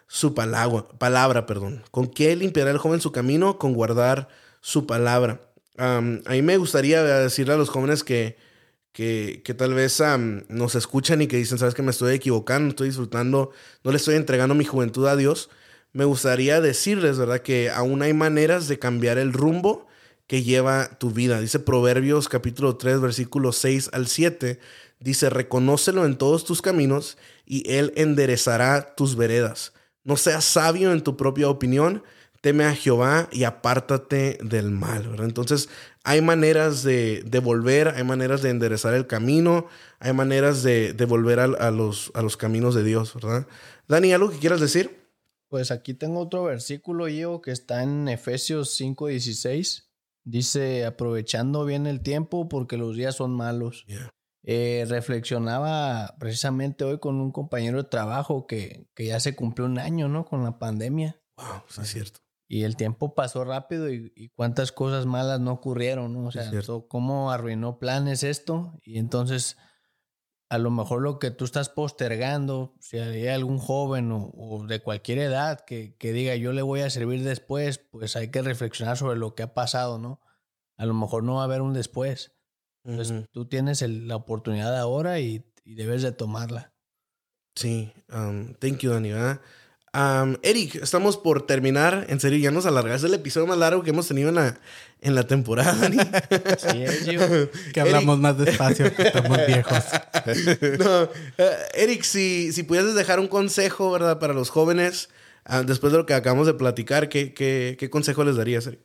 su palabra, palabra, perdón. ¿Con qué limpiará el joven su camino? Con guardar su palabra. Um, a mí me gustaría decirle a los jóvenes que, que, que tal vez um, nos escuchan y que dicen, sabes que me estoy equivocando, no estoy disfrutando, no le estoy entregando mi juventud a Dios. Me gustaría decirles, ¿verdad?, que aún hay maneras de cambiar el rumbo que lleva tu vida. Dice Proverbios capítulo tres, versículos seis al siete. Dice, reconócelo en todos tus caminos y Él enderezará tus veredas. No seas sabio en tu propia opinión, teme a Jehová y apártate del mal, ¿verdad? Entonces, hay maneras de, de volver, hay maneras de enderezar el camino, hay maneras de, de volver a, a, los, a los caminos de Dios, ¿verdad? Dani, ¿algo que quieras decir? Pues aquí tengo otro versículo, yo, que está en Efesios cinco dieciséis. Dice, aprovechando bien el tiempo porque los días son malos. Yeah. Eh, reflexionaba precisamente hoy con un compañero de trabajo que, que ya se cumplió un año, ¿no? Con la pandemia. Wow, sí es cierto. Y el tiempo pasó rápido y, y cuántas cosas malas no ocurrieron, ¿no? O sea, Sí, so, cómo arruinó planes esto. Y entonces, a lo mejor lo que tú estás postergando, si hay algún joven o, o de cualquier edad que, que diga yo le voy a servir después, pues hay que reflexionar sobre lo que ha pasado, ¿no? A lo mejor no va a haber un después. Entonces uh-huh. tú tienes el, la oportunidad ahora y, y debes de tomarla. Sí, um, thank you, Dani, ¿verdad? Um, Eric, estamos por terminar. En serio, ya nos alargaste el episodio más largo que hemos tenido en la, en la temporada, Dani. Sí, es yo. Que hablamos Eric. Más despacio, que estamos viejos. No, uh, Eric, si, si pudieses dejar un consejo, ¿verdad?, para los jóvenes, uh, después de lo que acabamos de platicar, ¿qué, qué, qué consejo les darías, Eric?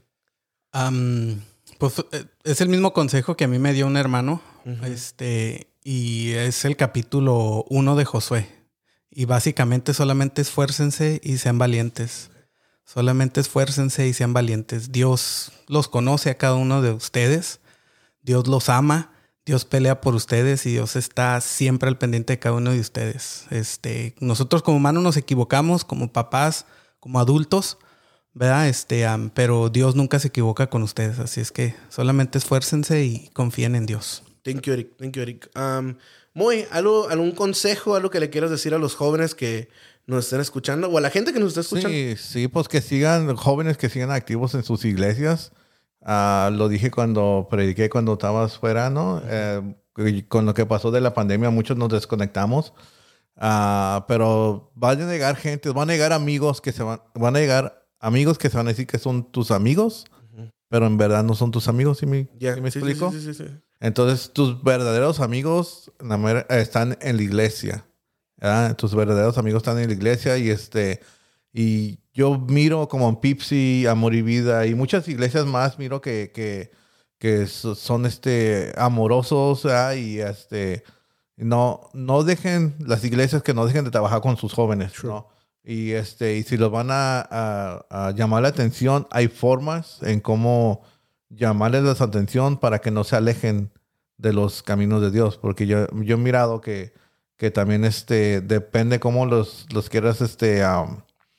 Um, pues es el mismo consejo que a mí me dio un hermano, uh-huh. este, y es el capítulo uno de Josué. Y básicamente solamente esfuércense y sean valientes. Solamente esfuércense y sean valientes. Dios los conoce a cada uno de ustedes. Dios los ama. Dios pelea por ustedes y Dios está siempre al pendiente de cada uno de ustedes. Este, nosotros como humanos nos equivocamos, como papás, como adultos, ¿verdad? Este, um, pero Dios nunca se equivoca con ustedes. Así es que solamente esfuércense y confíen en Dios. Thank you, Eric. Thank you, Eric. Um, Muy, ¿algo, ¿algún consejo, algo que le quieras decir a los jóvenes que nos estén escuchando o a la gente que nos está escuchando? Sí, sí, pues que sigan, jóvenes que sigan activos en sus iglesias. Uh, lo dije cuando prediqué, cuando estabas fuera, ¿no? Uh, con lo que pasó de la pandemia, muchos nos desconectamos. Uh, pero van a llegar gente, van a llegar amigos que se van, van a llegar amigos que se van a decir que son tus amigos, uh-huh. pero en verdad no son tus amigos, ¿sí me, yeah. ¿sí me sí, explico? Sí, sí, sí, sí. Entonces, tus verdaderos amigos están en la iglesia. ¿Verdad? Tus verdaderos amigos están en la iglesia y este y yo miro como en Pipsi, Amor y Vida y muchas iglesias más, miro que, que, que son este amorosos, ¿verdad? Y este no, no dejen, las iglesias que no dejen de trabajar con sus jóvenes, sure. ¿no? Y este, y si los van a, a, a llamar la atención, hay formas en cómo llamarles la atención para que no se alejen de los caminos de Dios, porque yo, yo he mirado que, que también este depende cómo los, los quieras este um,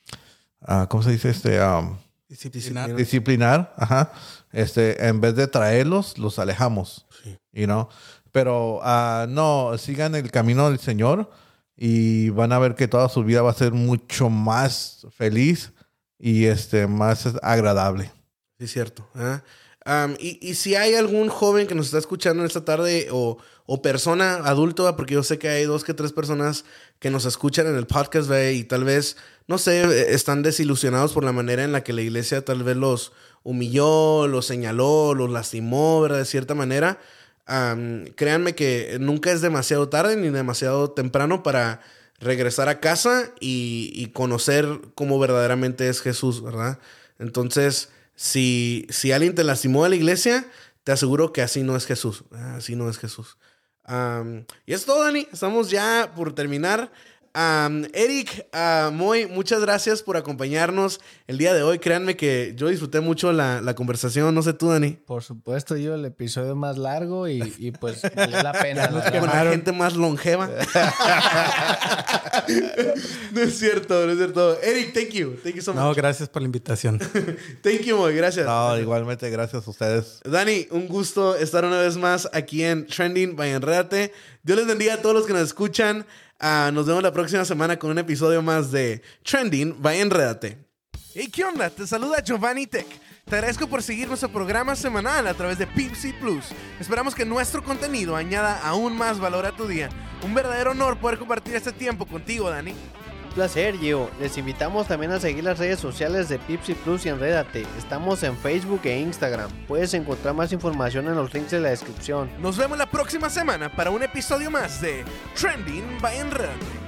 uh, ¿cómo se dice? este um, disciplinar, disciplinar ajá. Este, en vez de traerlos, los alejamos, sí. you know? Pero uh, no, sigan el camino del Señor y van a ver que toda su vida va a ser mucho más feliz y este más agradable. Sí, es cierto, ¿eh? Um, y, y si hay algún joven que nos está escuchando esta tarde o, o persona adulta, porque yo sé que hay dos que tres personas que nos escuchan en el podcast, ¿ve? Y tal vez, no sé, están desilusionados por la manera en la que la iglesia tal vez los humilló, los señaló, los lastimó, ¿verdad? De cierta manera. Um, créanme que nunca es demasiado tarde ni demasiado temprano para regresar a casa y, y conocer cómo verdaderamente es Jesús, ¿verdad? Entonces... Si, si alguien te lastimó a la iglesia, te aseguro que así no es Jesús. Así no es Jesús. Um, y es todo, Dani. Estamos ya por terminar. Um, Eric, uh, Moy, muchas gracias por acompañarnos el día de hoy. Créanme que yo disfruté mucho la, la conversación. No sé tú, Dani. Por supuesto, yo el episodio más largo y, y pues valió la pena. Nos con la gente más longeva. No es cierto, no es cierto. Eric, thank you. Thank you so much. No, gracias por la invitación. Thank you, Moy. Gracias. No, igualmente, gracias a ustedes. Dani, un gusto estar una vez más aquí en Trending by Enrédate. Dios les bendiga a todos los que nos escuchan. Uh, nos vemos la próxima semana con un episodio más de Trending by Enrédate. Hey, ¿qué onda? Te saluda Giovanni Tech. Te agradezco por seguir nuestro programa semanal a través de Pipsy Plus. Esperamos que nuestro contenido añada aún más valor a tu día. Un verdadero honor poder compartir este tiempo contigo, Dani. Un placer, Gio. Les invitamos también a seguir las redes sociales de Pipsy Plus y Enrédate. Estamos en Facebook e Instagram. Puedes encontrar más información en los links de la descripción. Nos vemos la próxima semana para un episodio más de Trending by Enrédate.